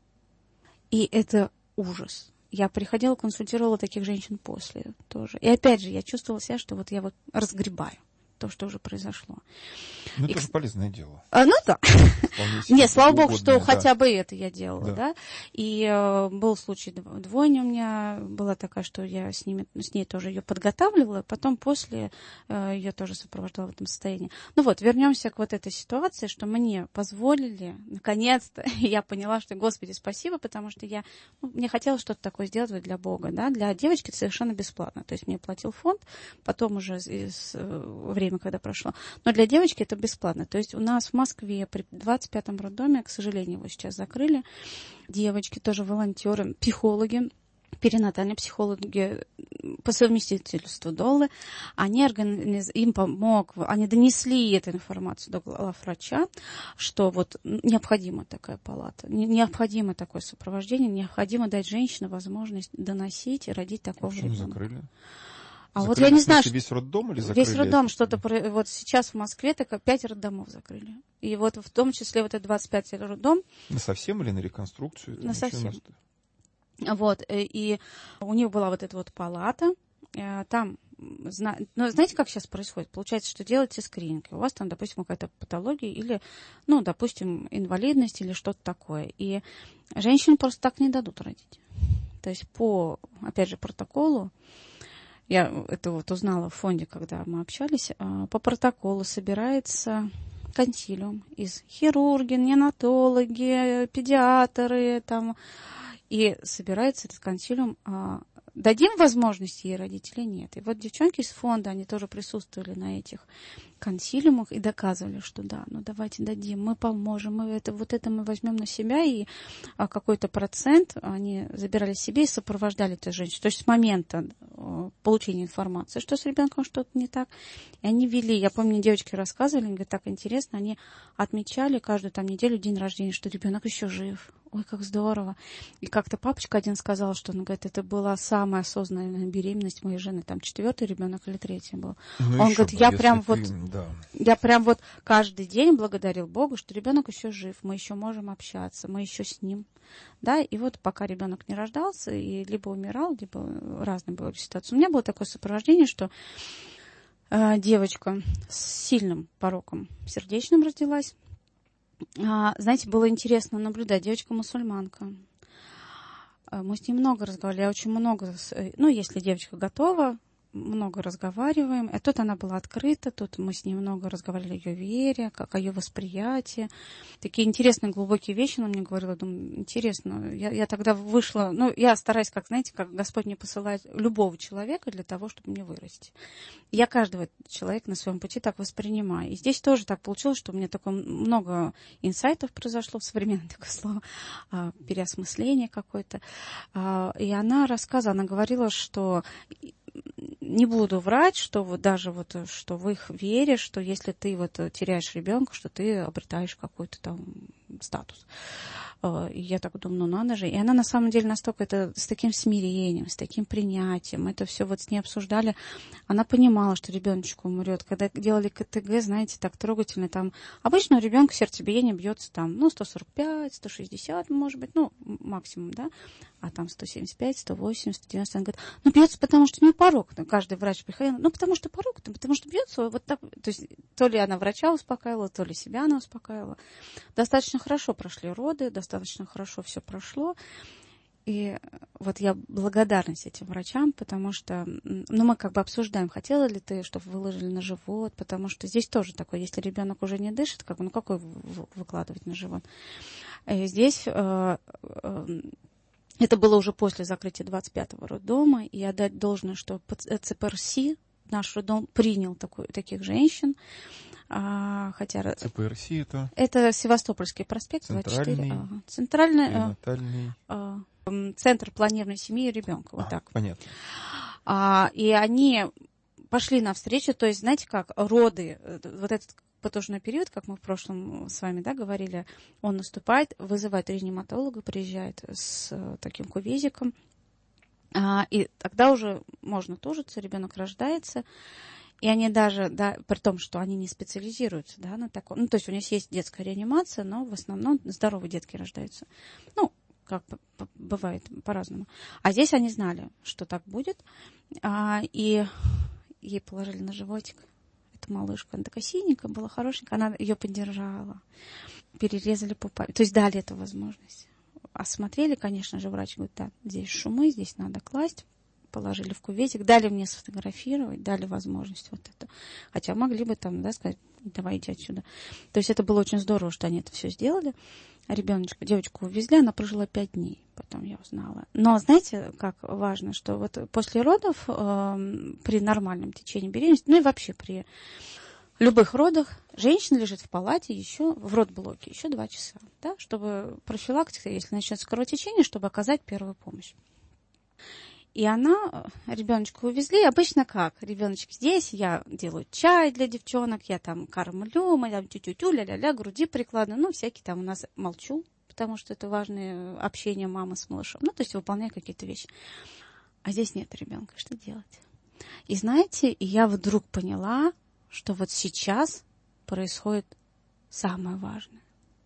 И это ужас. Я приходила, консультировала таких женщин после тоже. И опять же, я чувствовала себя, что вот я вот разгребаю то, что уже произошло. Ну, это же полезное дело. Ну да. Нет, слава богу, что да. хотя бы это я делала, Да. да. И был случай двойня у меня, была такая, что я с ней тоже ее подготавливала, потом после ее тоже сопровождала в этом состоянии. Ну вот, вернемся к вот этой ситуации, что мне позволили, наконец-то, я поняла, что, Господи, спасибо, потому что мне хотелось что-то такое сделать для Бога, да, для девочки совершенно бесплатно. То есть мне платил фонд, потом уже время, когда прошло. Но для девочки это бесплатно. То есть у нас в Москве при 25-м роддоме, к сожалению, его сейчас закрыли, девочки тоже волонтеры, психологи, перинатальные психологи по совместительству Доллы, им помог, они донесли эту информацию до главврача, что вот необходима такая палата, необходимо такое сопровождение, необходимо дать женщине возможность доносить и родить такого ребенка. Почему закрыли? А закрыли, вот я не знаю, весь роддом или закрыли? Весь роддом что-то... Вот сейчас в Москве так 5 роддомов закрыли. И вот в том числе вот этот 25 роддом... Насовсем или на реконструкцию? Насовсем. Вот. И у них была вот эта вот палата. Там... Ну, знаете, как сейчас происходит? Получается, что делаете скрининг. У вас там, допустим, какая-то патология или, ну, допустим, инвалидность или что-то такое. И женщин просто так не дадут родить. То есть по, опять же, протоколу, я это вот узнала в фонде, когда мы общались, по протоколу собирается консилиум из хирурги, неонатологи, педиатры, там, и собирается этот консилиум, дадим возможность ей родить или нет. И вот девчонки из фонда, они тоже присутствовали на этих консилиумах и доказывали, что да, ну давайте дадим, мы поможем, вот это мы возьмем на себя, и какой-то процент они забирали себе и сопровождали эту женщину. То есть с момента получения информации, что с ребенком что-то не так. И они вели, я помню, девочки рассказывали, они говорят, так интересно, они отмечали каждую там неделю день рождения, что ребенок еще жив. Ой, как здорово. И как-то папочка один сказал, что, он говорит, это была самая осознанная беременность моей жены, там 4-й ребенок или 3-й был. Ну, он говорит, я прям да. Я прям вот каждый день благодарил Бога, что ребенок еще жив, мы еще можем общаться, мы еще с ним. Да, и вот пока ребенок не рождался, и либо умирал, либо разные были ситуации. У меня было такое сопровождение, что девочка с сильным пороком сердечным родилась. Знаете, было интересно наблюдать. Девочка-мусульманка. Мы с ней много разговаривали. Я очень много... Ну, если девочка готова, много разговариваем. А тут она была открыта, тут мы с ней много разговаривали о ее вере, как о ее восприятии. Такие интересные, глубокие вещи она мне говорила. Думаю, интересно. Я тогда вышла... Ну, я стараюсь, как, знаете, как Господь мне посылает любого человека для того, чтобы мне вырасти. Я каждого человека на своем пути так воспринимаю. И здесь тоже так получилось, что у меня такое много инсайтов произошло, в современное такое слово, переосмысление какое-то. И она рассказывала, она говорила, что... Не буду врать, что вот даже вот, что в их вере, что если ты вот теряешь ребенка, что ты обретаешь какой-то там статус. И я так думаю, ну надо же. И она на самом деле настолько это с таким смирением, с таким принятием, это все вот с ней обсуждали. Она понимала, что ребеночек умрет. Когда делали КТГ, знаете, так трогательно, там обычно у ребенка сердцебиение бьется там, ну, 145, 160, может быть, ну, максимум, да, а там 175, 180, 190. Она говорит, ну, бьется, потому что у нее порог. Каждый врач приходил, ну, потому что порог, потому что бьется вот так. То есть то ли она врача успокаивала, то ли себя она успокаивала. Достаточно хорошо прошли роды, достаточно хорошо все прошло. И вот я благодарность этим врачам, потому что, ну, мы как бы обсуждаем, хотела ли ты, чтобы выложили на живот, потому что здесь тоже такое, если ребенок уже не дышит, как бы, ну, какой выкладывать на живот? И здесь это было уже после закрытия 25-го роддома, и отдать должное, что ЦПРС, наш роддом, принял таких женщин. Хотя... ЦПРС это? Это Севастопольский проспект, Центральный, 24. Центральный Центр планирования семьи и ребенка. Вот так. Понятно. И они пошли навстречу, то есть, знаете как, роды, вот этот потужный период, как мы в прошлом с вами, да, говорили, он наступает, вызывает реаниматолога, приезжает с таким кувезиком, И тогда уже можно тужиться, ребенок рождается. И они даже, да, при том, что они не специализируются, да, на таком. Ну, то есть у них есть детская реанимация, но в основном здоровые детки рождаются. Ну, как бывает по-разному. А здесь они знали, что так будет. И ей положили на животик эту малышку. Она такая синенькая была, хорошенькая. Она ее поддержала. Перерезали пупа. То есть дали эту возможность. Осмотрели, конечно же, врач говорит, да, здесь шумы, здесь надо класть. Положили в кюветик, дали мне сфотографировать, дали возможность вот это. Хотя могли бы там, да, сказать, давайте отсюда. То есть это было очень здорово, что они это все сделали. Ребеночка, девочку увезли, она прожила 5 дней, потом я узнала. Но знаете, как важно, что вот после родов, при нормальном течении беременности, ну и вообще при любых родах, женщина лежит в палате еще, в родблоке, еще 2 часа, да, чтобы профилактика, если начнется кровотечение, чтобы оказать первую помощь. И она, ребеночка увезли, обычно как? Ребеночек здесь, я делаю чай для девчонок, я там кормлю, мы там тю-тю-тю, ля-ля-ля, груди прикладываю, ну, всякие там у нас молчу, потому что это важное общение мамы с малышом, ну, то есть выполняю какие-то вещи. А здесь нет ребенка, что делать? И знаете, и я вдруг поняла, что вот сейчас происходит самое важное.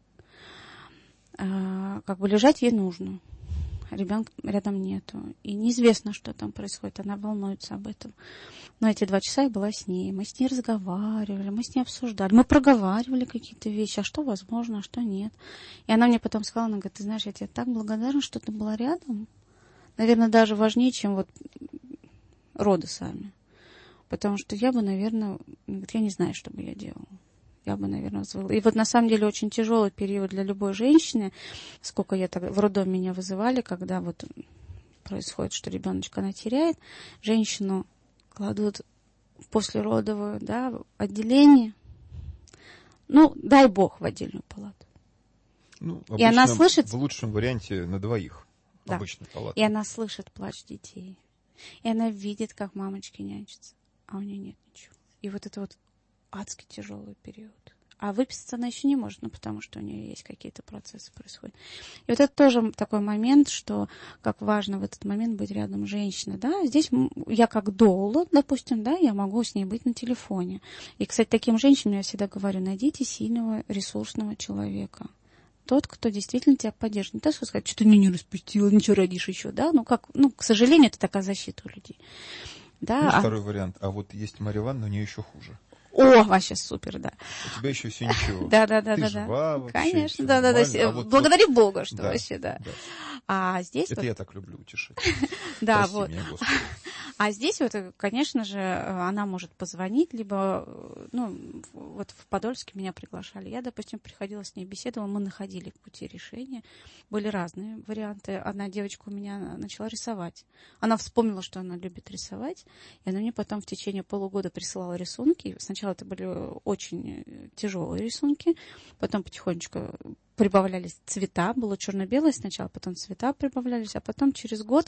Как бы лежать ей нужно. Ребенка рядом нету. И неизвестно, что там происходит. Она волнуется об этом. Но эти 2 часа я была с ней. Мы с ней разговаривали, мы с ней обсуждали. Мы проговаривали какие-то вещи. А что возможно, а что нет. И она мне потом сказала, она говорит, ты знаешь, я тебе так благодарна, что ты была рядом. Наверное, даже важнее, чем вот роды сами. Потому что я бы, наверное, я не знаю, что бы я делала. Я бы, наверное, взвыла. И вот на самом деле очень тяжелый период для любой женщины. Сколько я тогда в роддоме меня вызывали, когда вот происходит, что ребеночка она теряет. Женщину кладут в послеродовое, да, отделение. Ну, дай бог, в отдельную палату. Ну, и она слышит... В лучшем варианте на 2. Да. Обычная палата. И она слышит плач детей. И она видит, как мамочки нянчатся. А у нее нет ничего. И вот это вот адски тяжелый период. А выписаться она еще не может, ну, потому что у нее есть какие-то процессы происходят. И вот это тоже такой момент, что как важно в этот момент быть рядом женщиной, да. Здесь я как доула, допустим, да, я могу с ней быть на телефоне. И, кстати, таким женщинам я всегда говорю, найдите сильного, ресурсного человека. Тот, кто действительно тебя поддержит. Не так сказать, что ты не распустила, ничего родишь еще, да. Ну, как, ну, к сожалению, это такая защита у людей. Да. Ну, второй вариант. А вот есть Марья Ивановна, у нее еще хуже. О, вообще супер, да. У тебя еще все ничего. Да. Ты жива вообще. Конечно, да. Вот, благодари Бога, что да, вообще, да. Да. А здесь это вот... я так люблю утешить. Да, Прости вот. меня, Господи. А здесь вот, конечно же, она может позвонить, либо, ну, вот в Подольске меня приглашали. Я, допустим, приходила с ней, беседовала, мы находили пути решения. Были разные варианты. Одна девочка у меня начала рисовать. Она вспомнила, что она любит рисовать, и она мне потом в течение полугода присылала рисунки. Сначала это были очень тяжелые рисунки, потом потихонечку прибавлялись цвета. Было черно-белое сначала, потом цвета прибавлялись, а потом через год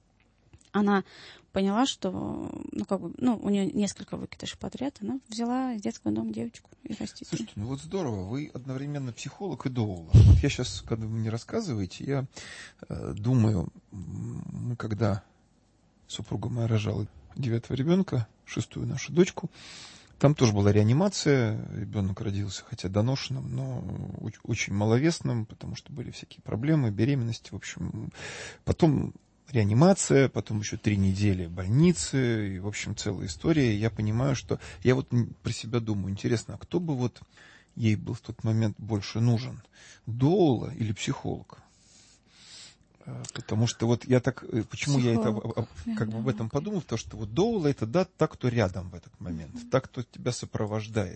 она поняла, что, ну, как бы, ну, у нее несколько выкидышей подряд, она взяла из детского дома девочку и растит. Слушайте, ну вот здорово, вы одновременно психолог и доула. Вот я сейчас, когда вы мне рассказываете, я думаю, мы когда супруга моя рожала 9-го ребенка, 6-ю нашу дочку, там тоже была реанимация, ребенок родился, хотя доношенным, но очень маловесным, потому что были всякие проблемы, беременности, в общем, потом реанимация, потом еще 3 недели больницы, и, в общем, целая история. Я понимаю, что... Я вот про себя думаю, интересно, а кто бы вот ей был в тот момент больше нужен? Доула или психолог? Потому что вот я так... Почему психолог. Я это как бы об этом подумал? Потому что вот доула это, да, так, кто рядом в этот момент, так, кто тебя сопровождает.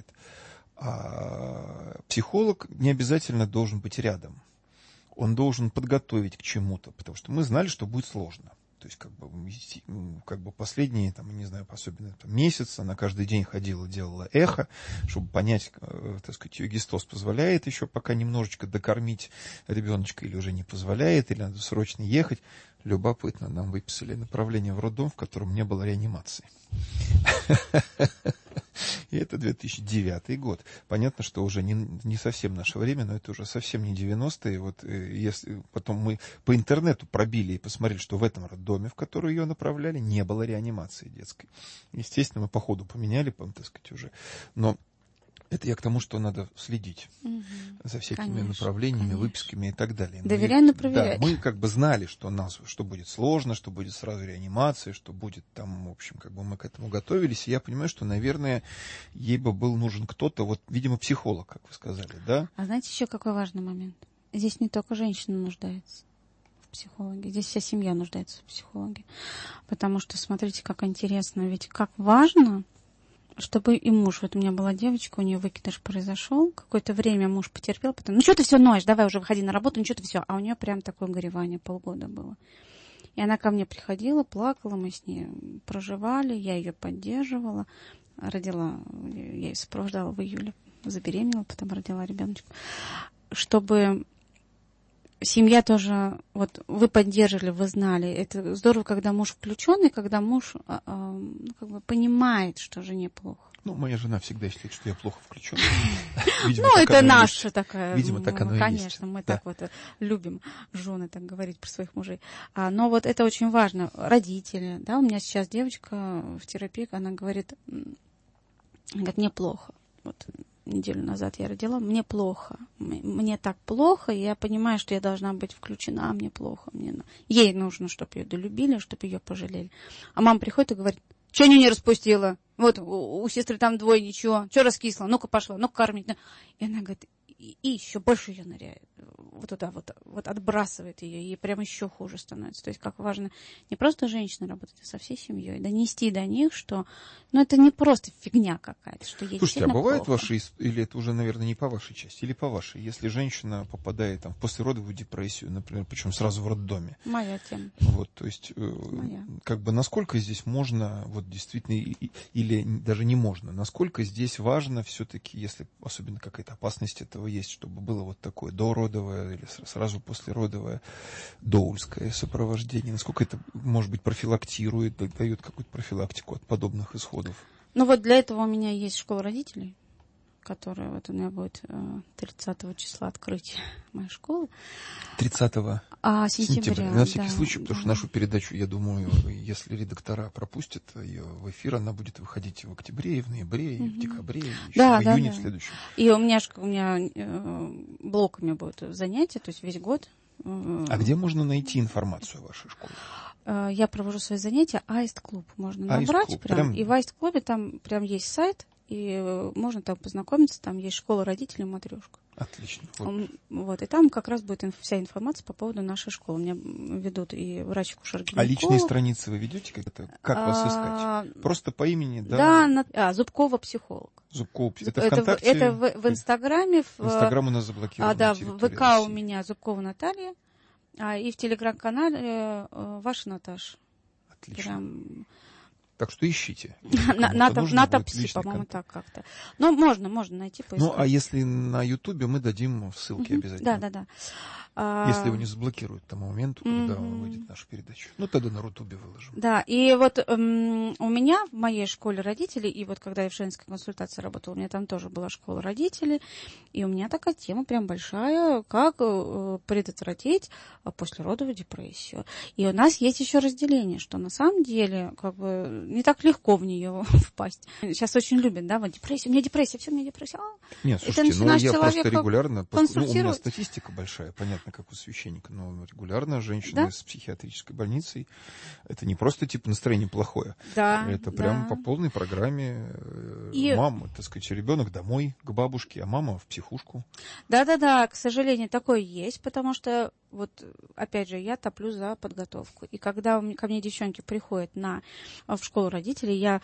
А психолог не обязательно должен быть рядом. Он должен подготовить к чему-то, потому что мы знали, что будет сложно. То есть, как бы последние, там, не знаю, особенно там, месяц, она каждый день ходила, делала эхо, чтобы понять, так сказать, ее гистоз позволяет еще пока немножечко докормить ребеночка или уже не позволяет, или надо срочно ехать. Любопытно, нам выписали направление в роддом, в котором не было реанимации. И это 2009 год. Понятно, что уже не совсем наше время, но это уже совсем не 90-е. Вот если потом мы по интернету пробили и посмотрели, что в этом роддоме, в который ее направляли, не было реанимации детской. Естественно, мы по ходу поменяли, так сказать, уже. Но это я к тому, что надо следить за всякими направлениями, выписками и так далее. Доверяй, но проверяй. Да, мы как бы знали, что будет сложно, что будет сразу реанимация, что будет там, в общем, как бы мы к этому готовились. И я понимаю, что, наверное, ей бы был нужен кто-то, вот, видимо, психолог, как вы сказали, да? А знаете, еще какой важный момент? Здесь не только женщина нуждается в психологе, здесь вся семья нуждается в психологе. Потому что, смотрите, как интересно, ведь как важно, чтобы и муж, вот у меня была девочка, у нее выкидыш произошел, какое-то время муж потерпел, потом, ну что ты все ноешь, давай уже выходи на работу, ну что ты все, а у нее прям такое горевание, полгода было. И она ко мне приходила, плакала, мы с ней проживали, я ее поддерживала, родила, я ее сопровождала в июле, забеременела, потом родила ребеночка, чтобы семья тоже, вот вы поддерживали, вы знали. Это здорово, когда муж включен, и когда муж как бы понимает, что жене плохо. Ну, моя жена всегда считает, что я плохо включен. Ну, это наша такая. Видимо, так оно и есть. Конечно, мы так вот любим, жены, так говорить про своих мужей. Но вот это очень важно. Родители, да, у меня сейчас девочка в терапии, она говорит, мне плохо. Вот неделю назад я родила, мне плохо. Мне так плохо, и я понимаю, что я должна быть включена, а мне плохо. Ей нужно, чтобы ее долюбили, чтобы ее пожалели. А мама приходит и говорит, что не распустила? Вот у сестры там двое, ничего. Что раскисла? Ну-ка пошла, ну-ка кормить. И она говорит, и еще больше ее ныряет. Вот туда вот отбрасывает ее, и прям еще хуже становится. То есть как важно не просто женщина работать, а со всей семьей. Донести до них, что это не просто фигня какая-то, что ей Слушайте, а бывают плохо. ваши, или это уже, наверное, не по вашей части, или по вашей, если женщина попадает там, в послеродовую депрессию, например, причем сразу в роддоме? Моя тема. Вот, то есть, как бы насколько здесь можно, вот действительно, или даже не можно, насколько здесь важно все-таки, если особенно какая-то опасность этого есть, чтобы было вот такое дородовое или сразу послеродовое доульское сопровождение, насколько это, может быть, профилактирует, дает какую-то профилактику от подобных исходов? Ну вот для этого у меня есть школа родителей, которая вот у меня будет 30 числа открытие моей школы. 30 сентября. На всякий случай, потому что нашу передачу, я думаю, если редактора пропустят ее в эфир, она будет выходить и в октябре, и в ноябре, и в декабре, и еще в июне в следующем. И у меня блоками будут занятия, то есть весь год. А где можно найти информацию о вашей школе? Я провожу свои занятия, Аист-клуб можно набрать прям. И в Аист-клубе там прям есть сайт, и можно там познакомиться, там есть школа родителей «Матрешка». Отлично. Вот, и там как раз будет вся информация по поводу нашей школы. Меня ведут и врач-акушер-гинеколог. А личные страницы вы ведете? Как вас искать? Просто по имени, да? Да, Зубкова психолог. Зубкова, это ВКонтакте? Это в Инстаграме. Инстаграм у нас заблокирован. Да, в ВК у меня Зубкова Наталья, и в Телеграм-канале ваша Наташа. Отлично. Так что ищите. Натопси, по-моему, так как-то. Но можно найти. Ну, а если на Ютубе, мы дадим ссылки обязательно. Да. Если его не заблокируют к тому моменту, когда выйдет наша передача. Ну, тогда на Рутубе выложим. Да, и вот у меня в моей школе родителей, и вот когда я в женской консультации работала, у меня там тоже была школа родителей, и у меня такая тема прям большая, как предотвратить послеродовую депрессию. И у нас есть еще разделение, что на самом деле как бы не так легко в нее впасть. Сейчас очень любят, да, вот депрессия, у меня депрессия, все, у меня депрессия. Нет, слушайте, я просто регулярно, у меня статистика большая, понятно, как у священника, но регулярно женщины с психиатрической больницей, это не просто типа настроение плохое, это прям по полной программе мама, так сказать, ребенок домой к бабушке, а мама в психушку. Да, к сожалению, такое есть, потому что вот, опять же, я топлю за подготовку. И когда ко мне девчонки приходят в школу родителей, я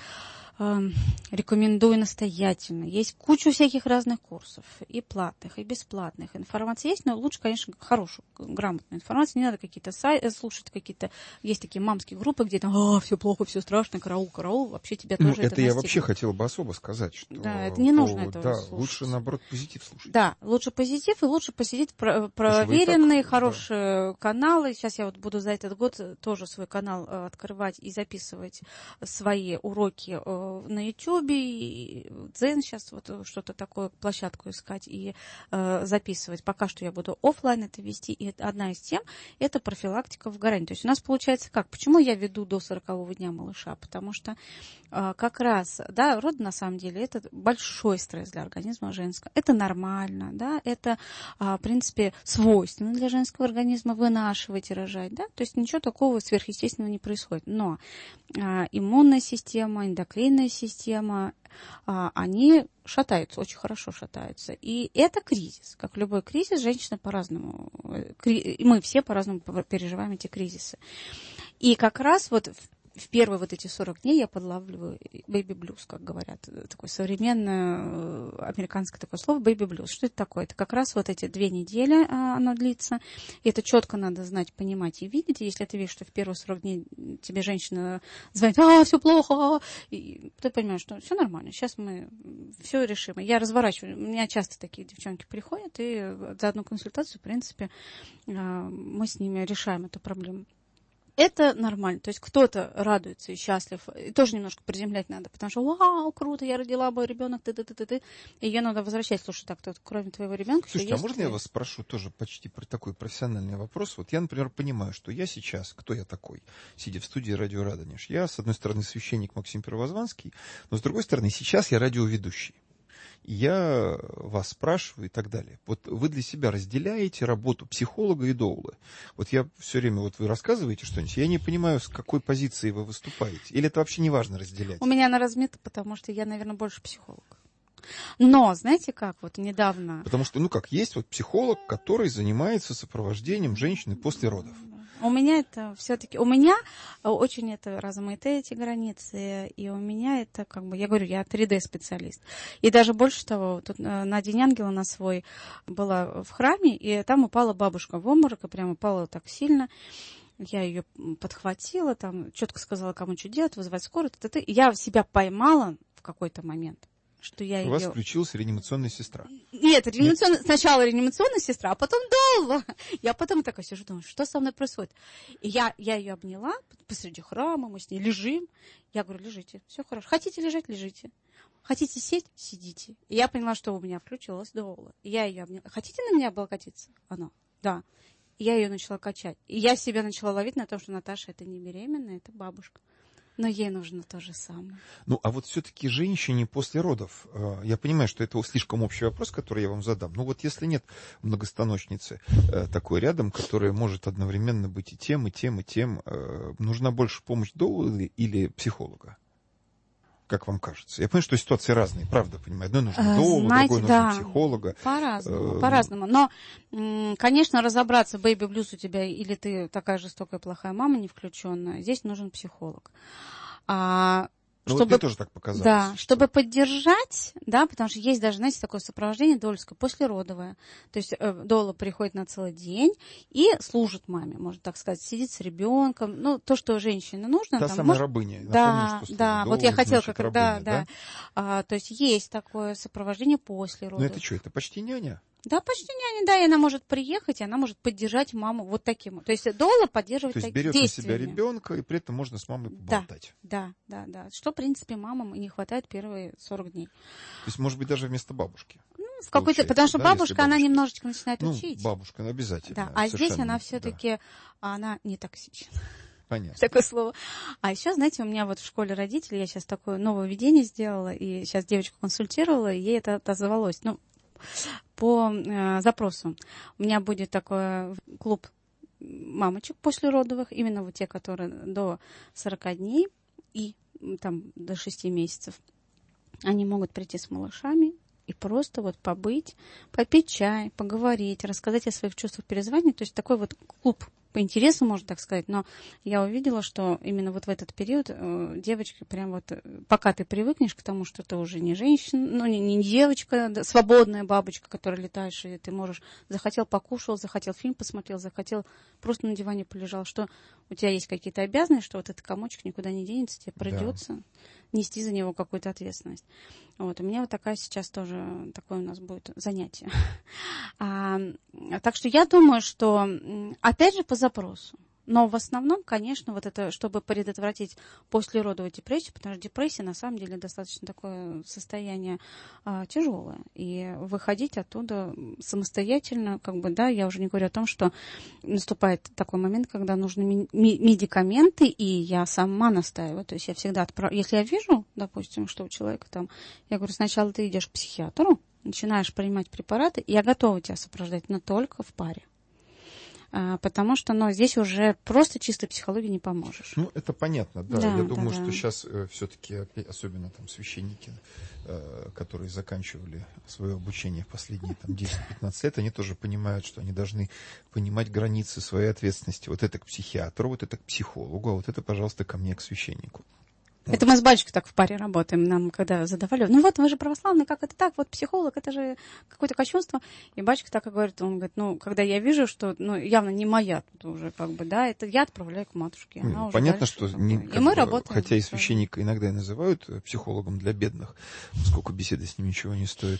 рекомендую настоятельно. Есть куча всяких разных курсов, и платных, и бесплатных. Информация есть, но лучше, конечно, хорошую, грамотную информацию. Не надо какие-то слушать какие-то... Есть такие мамские группы, где там все плохо, все страшно, караул. Вообще тебя тоже это я вообще хотела бы особо сказать, что... Да, это не нужно этого слушать. Лучше, наоборот, позитив слушать. Да, лучше позитив, и лучше посидеть проверенные, хорошие каналы. Сейчас я вот буду за этот год тоже свой канал открывать и записывать свои уроки на Ютубе, Дзен сейчас вот что-то такое, площадку искать и записывать. Пока что я буду офлайн это вести. И одна из тем – это профилактика выгорания. То есть у нас получается как? Почему я веду до 40-го дня малыша? Потому что как раз, да, род на самом деле это большой стресс для организма женского. Это нормально, да, это, в принципе, свойственно для женского организма вынашивать и рожать, да, то есть ничего такого сверхъестественного не происходит. Но иммунная система, эндокринная система, они шатаются, очень хорошо шатаются. И это кризис. Как любой кризис, женщины по-разному, мы все по-разному переживаем эти кризисы. И как раз вот в первые вот эти 40 дней я подлавливаю бэйби-блюз, как говорят. Такое современное американское такое слово бэйби-блюз. Что это такое? Это как раз вот эти 2 недели оно длится. И это четко надо знать, понимать и видеть. И если ты видишь, что в первые 40 дней тебе женщина звонит, все плохо, и ты понимаешь, что все нормально, сейчас мы все решим. Я разворачиваю. У меня часто такие девчонки приходят, и за одну консультацию, в принципе, мы с ними решаем эту проблему. Это нормально. То есть кто-то радуется и счастлив. И тоже немножко приземлять надо, потому что вау, круто, я родила, мой ребенок, ты. И ее надо возвращать. Слушай, так, тут кроме твоего ребенка... Слушайте, а можно я вас спрошу тоже почти про такой профессиональный вопрос? Вот я, например, понимаю, что я сейчас, кто я такой, сидя в студии «Радио Радонеж»? Я, с одной стороны, священник Максим Первозванский, но, с другой стороны, сейчас я радиоведущий. Я вас спрашиваю и так далее. Вот вы для себя разделяете работу психолога и доулы? Вот я все время, вот вы рассказываете что-нибудь, я не понимаю, с какой позиции вы выступаете. Или это вообще не важно разделять? У меня она размыта, потому что я, наверное, больше психолог. Но, знаете как, вот недавно... Потому что, есть вот психолог, который занимается сопровождением женщины после родов. У меня это все-таки, у меня очень это размыты эти границы, и у меня это я говорю, я 3D-специалист. И даже больше того, тут на День Ангела на свой была в храме, и там упала бабушка в обморок, и прям упала так сильно. Я ее подхватила, там четко сказала, кому что делать, вызывать скорую. Я себя поймала в какой-то момент. Что я у вас включилась реанимационная сестра. Нет, сначала реанимационная сестра, а потом долго. Я потом такая сижу, думаю, что со мной происходит. И я ее обняла посреди храма, мы с ней лежим. Я говорю, лежите, все хорошо. Хотите лежать, лежите. Хотите сидеть, сидите. И я поняла, что у меня включилась доула. Я ее обняла. Хотите на меня облокотиться? Она, да. И я ее начала качать. И я себя начала ловить на том, что Наташа это не беременная, это бабушка. Но ей нужно то же самое. А вот все-таки женщине после родов, я понимаю, что это слишком общий вопрос, который я вам задам, но вот если нет многостаночницы такой рядом, которая может одновременно быть и тем, нужна больше помощь доулы или психолога? Как вам кажется? Я понимаю, что ситуации разные, правда, понимаю. Одной нужно доулу, другой нужно психолога. По-разному. Но, конечно, разобраться, бэйби-блюз у тебя, или ты такая жестокая, плохая мама, не включенная, здесь нужен психолог. Вот мне тоже так показалось. Да, чтобы поддержать, да, потому что есть даже, знаете, такое сопровождение доульское, послеродовое. То есть доула приходит на целый день и служит маме, можно так сказать, сидит с ребенком. То, что женщине нужно. Та самая рабыня. Да, вот я хотела то есть есть такое сопровождение после родов. Но это что, это почти няня? Да, почти няня, да, и она может приехать, и она может поддержать маму вот таким. То есть доула поддерживает такими действиями. То есть берет на себя ребенка, и при этом можно с мамой поболтать. Да. Что, в принципе, мамам и не хватает первые 40 дней. То есть, может быть, даже вместо бабушки. Потому что бабушка, она немножечко начинает учить. Бабушка, обязательно. Да, а здесь она все-таки, она не токсична. Понятно. Такое слово. А еще, знаете, у меня вот в школе родителей, я сейчас такое нововведение сделала, и сейчас девочку консультировала, и ей это отозвалось. По запросу. У меня будет такой клуб мамочек послеродовых, именно вот те, которые до 40 дней и там до 6 месяцев. Они могут прийти с малышами и просто вот побыть, попить чай, поговорить, рассказать о своих чувствах, переживаниях. То есть такой вот клуб по интересу, можно так сказать, но я увидела, что именно вот в этот период девочки прям вот, пока ты привыкнешь к тому, что ты уже не женщина, не девочка, да, свободная бабочка, которая летаешь, и ты можешь, захотел покушал, захотел фильм посмотрел, захотел просто на диване полежал, что у тебя есть какие-то обязанности, что вот этот комочек никуда не денется, тебе придется нести за него какую-то ответственность. Вот, у меня вот такая сейчас тоже, такое у нас будет занятие. Так что я думаю, что, опять же, по запросу. Но в основном, конечно, вот это, чтобы предотвратить послеродовую депрессию, потому что депрессия на самом деле достаточно такое состояние тяжелое. И выходить оттуда самостоятельно, как бы, да, я уже не говорю о том, что наступает такой момент, когда нужны медикаменты, и я сама настаиваю. То есть я всегда отправляю. Если я вижу, допустим, что у человека там, я говорю, сначала ты идешь к психиатру, начинаешь принимать препараты, и я готова тебя сопровождать, но только в паре. Потому что, здесь уже просто чистой психологии не поможешь. Ну, это понятно, да. Да, Я думаю, да. что сейчас все-таки, особенно там священники, которые заканчивали свое обучение в последние 10-15 лет, они тоже понимают, что они должны понимать границы своей ответственности. Вот это к психиатру, вот это к психологу, а вот это, пожалуйста, ко мне, к священнику. Это мы с батюшкой так в паре работаем. Нам когда задавали, вот вы же православный, как это так? Вот психолог, это же какое-то кощунство. И батюшка так и говорит, он говорит, когда я вижу, что явно не моя тут уже, как бы, да, это я отправляю к матушке. Она уже понятно, дальше, что и мы работаем. Хотя и священника иногда и называют психологом для бедных, поскольку беседа с ним ничего не стоит.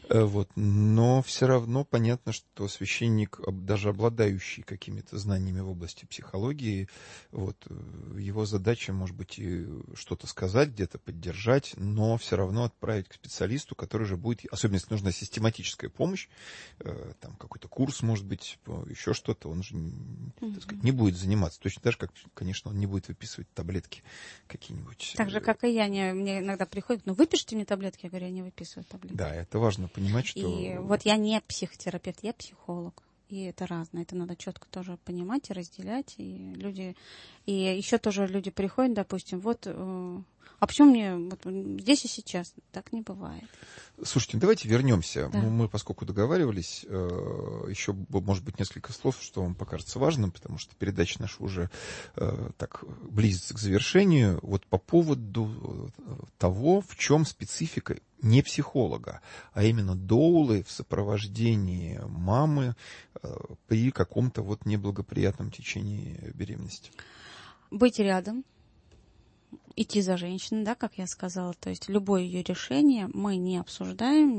Но все равно понятно, что священник, даже обладающий какими-то знаниями в области психологии, его задача, может быть, и что-то сказать, где-то поддержать, но все равно отправить к специалисту, который же будет, особенно если нужна систематическая помощь, там какой-то курс, может быть, еще что-то, он же, так сказать, не будет заниматься. Точно так же, как, конечно, он не будет выписывать таблетки какие-нибудь. Так же, как и я. Мне иногда приходят, выпишите мне таблетки, я говорю, я не выписываю таблетки. Да, это важно понимать, что... И я не психотерапевт, я психолог. И это разное. Это надо четко тоже понимать и разделять. И еще тоже люди приходят, допустим, а почему мне здесь и сейчас? Так не бывает. Слушайте, давайте вернемся. Да. Мы, поскольку договаривались, еще, может быть, несколько слов, что вам покажется важным, потому что передача наша уже так близится к завершению. По поводу того, в чем специфика не психолога, а именно доулы в сопровождении мамы при каком-то неблагоприятном течении беременности. Быть рядом, идти за женщиной, да, как я сказала, то есть любое ее решение мы не обсуждаем,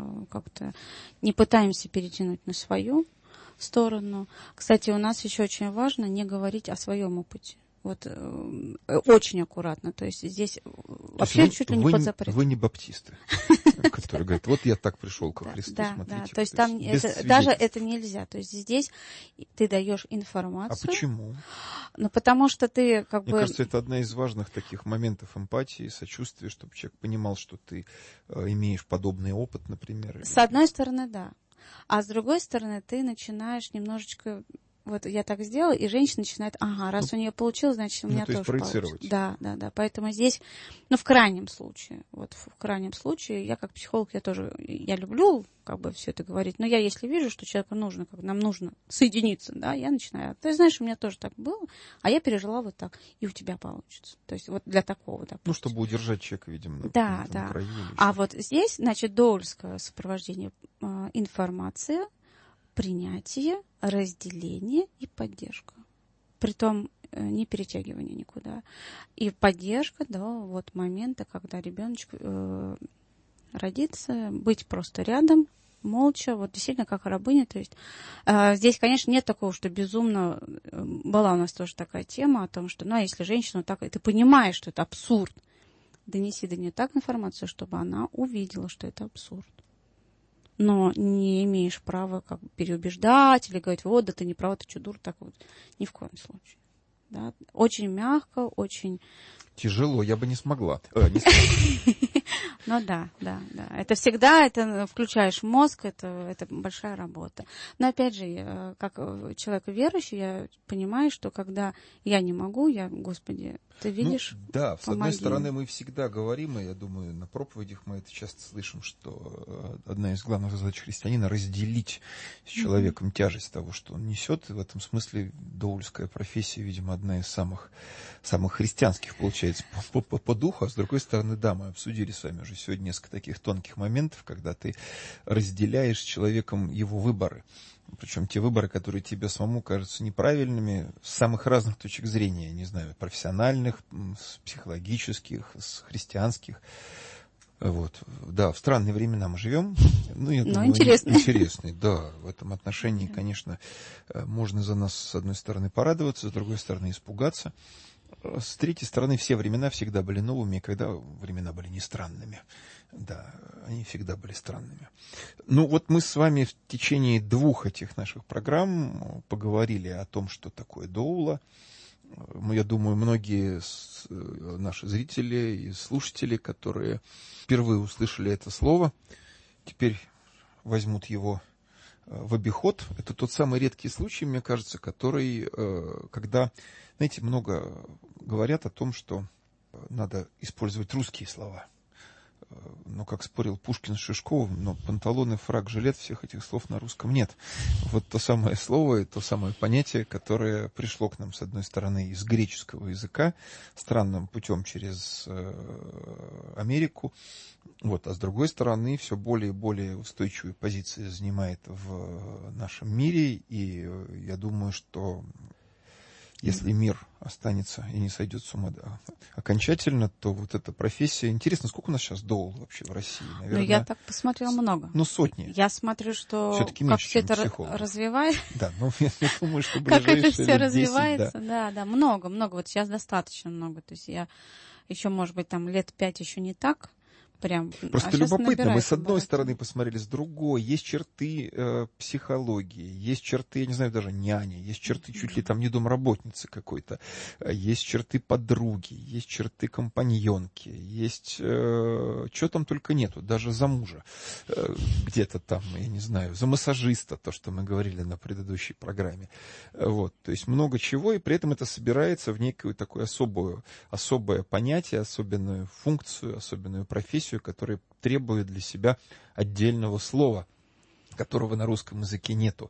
не пытаемся перетянуть на свою сторону. Кстати, у нас еще очень важно не говорить о своем опыте. Очень аккуратно. То есть здесь вообще чуть ли не под запрет. Вы не баптисты, которые говорят, я так пришел ко Христу, смотрите. Да, то есть там даже это нельзя. То есть здесь ты даешь информацию. А почему? Потому что ты Мне кажется, это одна из важных таких моментов эмпатии, сочувствия, чтобы человек понимал, что ты имеешь подобный опыт, например. С одной стороны, да. А с другой стороны, ты начинаешь немножечко... я так сделала, и женщина начинает, раз у нее получилось, значит, у меня тоже получится. Да. Поэтому здесь, в крайнем случае, я как психолог, я люблю, все это говорить, но я, если вижу, что человеку нужно, нам нужно соединиться, да, я начинаю, ты знаешь, у меня тоже так было, а я пережила так, и у тебя получится. То есть для такого, допустим. Чтобы удержать человека, видимо, на краю. А здесь, значит, доульское сопровождение, информация, принятие, разделение и поддержка. Притом не перетягивание никуда. И поддержка до момента, когда ребеночек родится, быть просто рядом, молча, действительно как рабыня. То есть здесь, конечно, нет такого, что безумно... Была у нас тоже такая тема о том, что, если женщина так... Ты понимаешь, что это абсурд, донеси до нее так информацию, чтобы она увидела, что это абсурд. Но не имеешь права переубеждать или говорить, да ты не права, ты чудур, так ни в коем случае. Да? Очень мягко, очень... Тяжело, я бы не смогла. Ну да. Это всегда, включаешь мозг, это большая работа. Но опять же, как человек верующий, я понимаю, что когда я не могу, Господи, ты видишь, да, с одной помоги. стороны, мы всегда говорим, и я думаю, на проповедях мы это часто слышим, что одна из главных задач христианина — разделить с человеком тяжесть того, что он несет. И в этом смысле доульская профессия, видимо, одна из самых христианских, получается, по духу. А с другой стороны, да, мы обсудили с вами уже сегодня несколько таких тонких моментов, когда ты разделяешь с человеком его выборы. Причем те выборы, которые тебе самому кажутся неправильными, с самых разных точек зрения, не знаю, профессиональных, с психологических, с христианских. Вот. Да, в странные времена мы живем. Ну, я думаю, интересные. Да, в этом отношении, конечно, можно за нас, с одной стороны, порадоваться, с другой стороны, испугаться. С третьей стороны, все времена всегда были новыми, когда времена были не странными. Да, они всегда были странными. Ну, вот мы с вами в течение 2 этих наших программ поговорили о том, что такое доула. Я думаю, многие наши зрители и слушатели, которые впервые услышали это слово, теперь возьмут его в обиход. Это тот самый редкий случай, мне кажется, который, когда, знаете, много говорят о том, что надо использовать русские слова. Но, как спорил Пушкин с Шишковым, но панталоны, фрак, жилет, всех этих слов на русском нет. Вот то самое слово и то самое понятие, которое пришло к нам, с одной стороны, из греческого языка, странным путем через Америку, вот, а с другой стороны, все более и более устойчивые позиции занимает в нашем мире, и я думаю, что если мир останется и не сойдет с ума окончательно, то вот эта профессия... Интересно, сколько у нас сейчас доул вообще в России? Наверное, ну, я так посмотрела много. Ну, сотни. Я смотрю, что все-таки как меньше, все это психологов. развивается. Да, ну, я думаю, что как ближайшие это все 10, развивается. да. Да, много. Вот сейчас достаточно много. То есть я еще, может быть, там лет 5 еще не так. Прям. Просто любопытно, мы с одной стороны посмотрели, с другой. Есть черты психологии, есть черты, я не знаю, даже няни, есть черты чуть ли там не домработницы какой-то, есть черты подруги, есть черты компаньонки, есть чего там только нету, даже за мужа. Где-то там, я не знаю, за массажиста, то, что мы говорили на предыдущей программе. Вот, то есть много чего, и при этом это собирается в некое такое особое понятие, особенную функцию, особенную профессию, который требует для себя отдельного слова, которого на русском языке нету.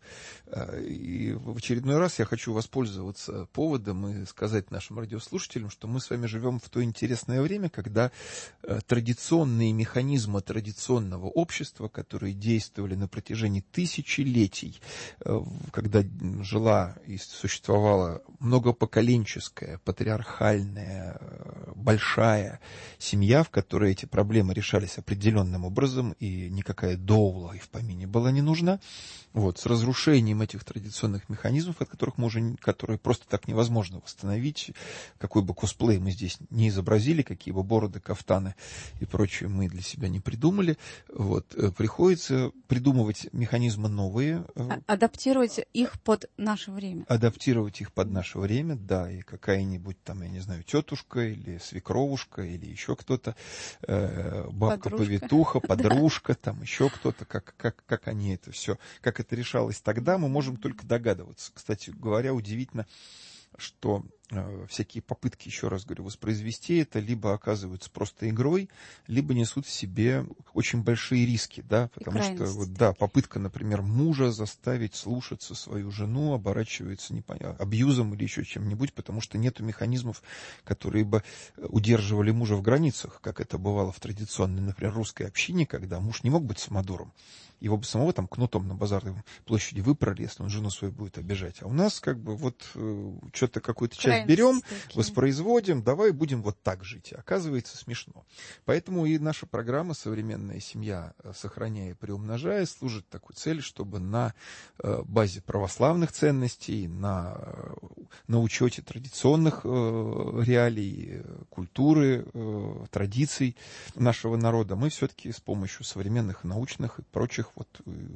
И в очередной раз я хочу воспользоваться поводом и сказать нашим радиослушателям, что мы с вами живем в то интересное время, когда традиционные механизмы традиционного общества, которые действовали на протяжении тысячелетий, когда жила и существовала многопоколенческая, патриархальная, большая семья, в которой эти проблемы решались определенным образом, и никакая доула и в помине была не нужна. Вот, с разрушением этих традиционных механизмов, от которых которые просто так невозможно восстановить, какой бы косплей мы здесь не изобразили, какие бы бороды, кафтаны и прочее мы для себя не придумали, вот, приходится придумывать механизмы новые. Адаптировать их под наше время. Адаптировать их под наше время, да, и какая-нибудь там, я не знаю, тетушка или свекровушка или еще кто-то, бабка-повитуха, подружка, там еще кто-то, как они это все, как это решалось тогда, мы можем только догадываться. Кстати говоря, удивительно, что всякие попытки, еще раз говорю, воспроизвести это либо оказываются просто игрой, либо несут в себе очень большие риски, да, потому что вот, да, попытка, например, мужа заставить слушаться свою жену оборачивается абьюзом или еще чем-нибудь, потому что нету механизмов, которые бы удерживали мужа в границах, как это бывало в традиционной, например, русской общине, когда муж не мог быть самодуром. Его бы самого там кнутом на базарной площади выпороли, если он жену свою будет обижать. А у нас как бы вот что-то какую-то часть берем, воспроизводим, давай будем вот так жить. Оказывается, смешно. Поэтому и наша программа «Современная семья, сохраняя и приумножая» служит такой цели, чтобы на базе православных ценностей, на учете традиционных реалий, культуры, традиций нашего народа мы все-таки с помощью современных научных и прочих вот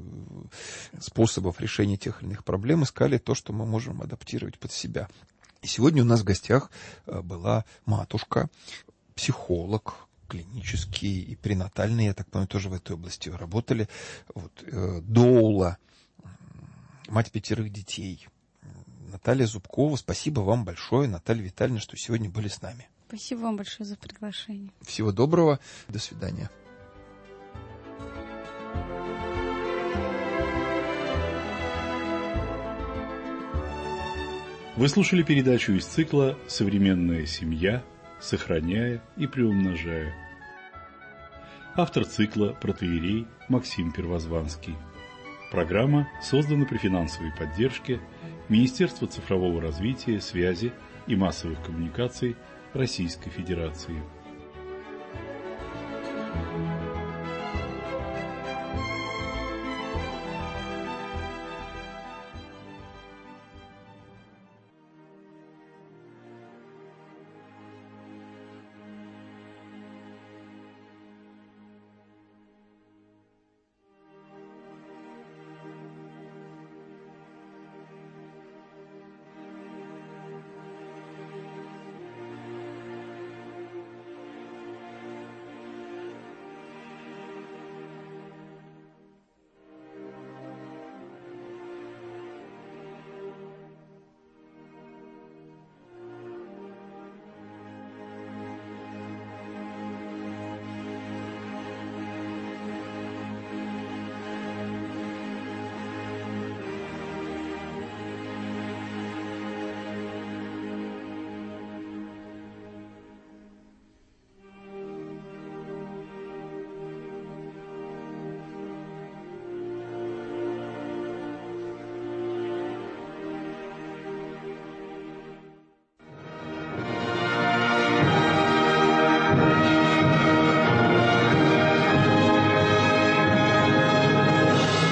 способов решения тех или иных проблем искали то, что мы можем адаптировать под себя. И сегодня у нас в гостях была матушка, психолог, клинический и пренатальный, я так понимаю, тоже в этой области работали, вот, доула, мать 5 детей, Наталья Зубкова. Спасибо вам большое, Наталья Витальевна, что сегодня были с нами. Спасибо вам большое за приглашение. Всего доброго, до свидания. Вы слушали передачу из цикла «Современная семья, сохраняя и приумножая». Автор цикла протоиерей Максим Первозванский. Программа создана при финансовой поддержке Министерства цифрового развития, связи и массовых коммуникаций Российской Федерации.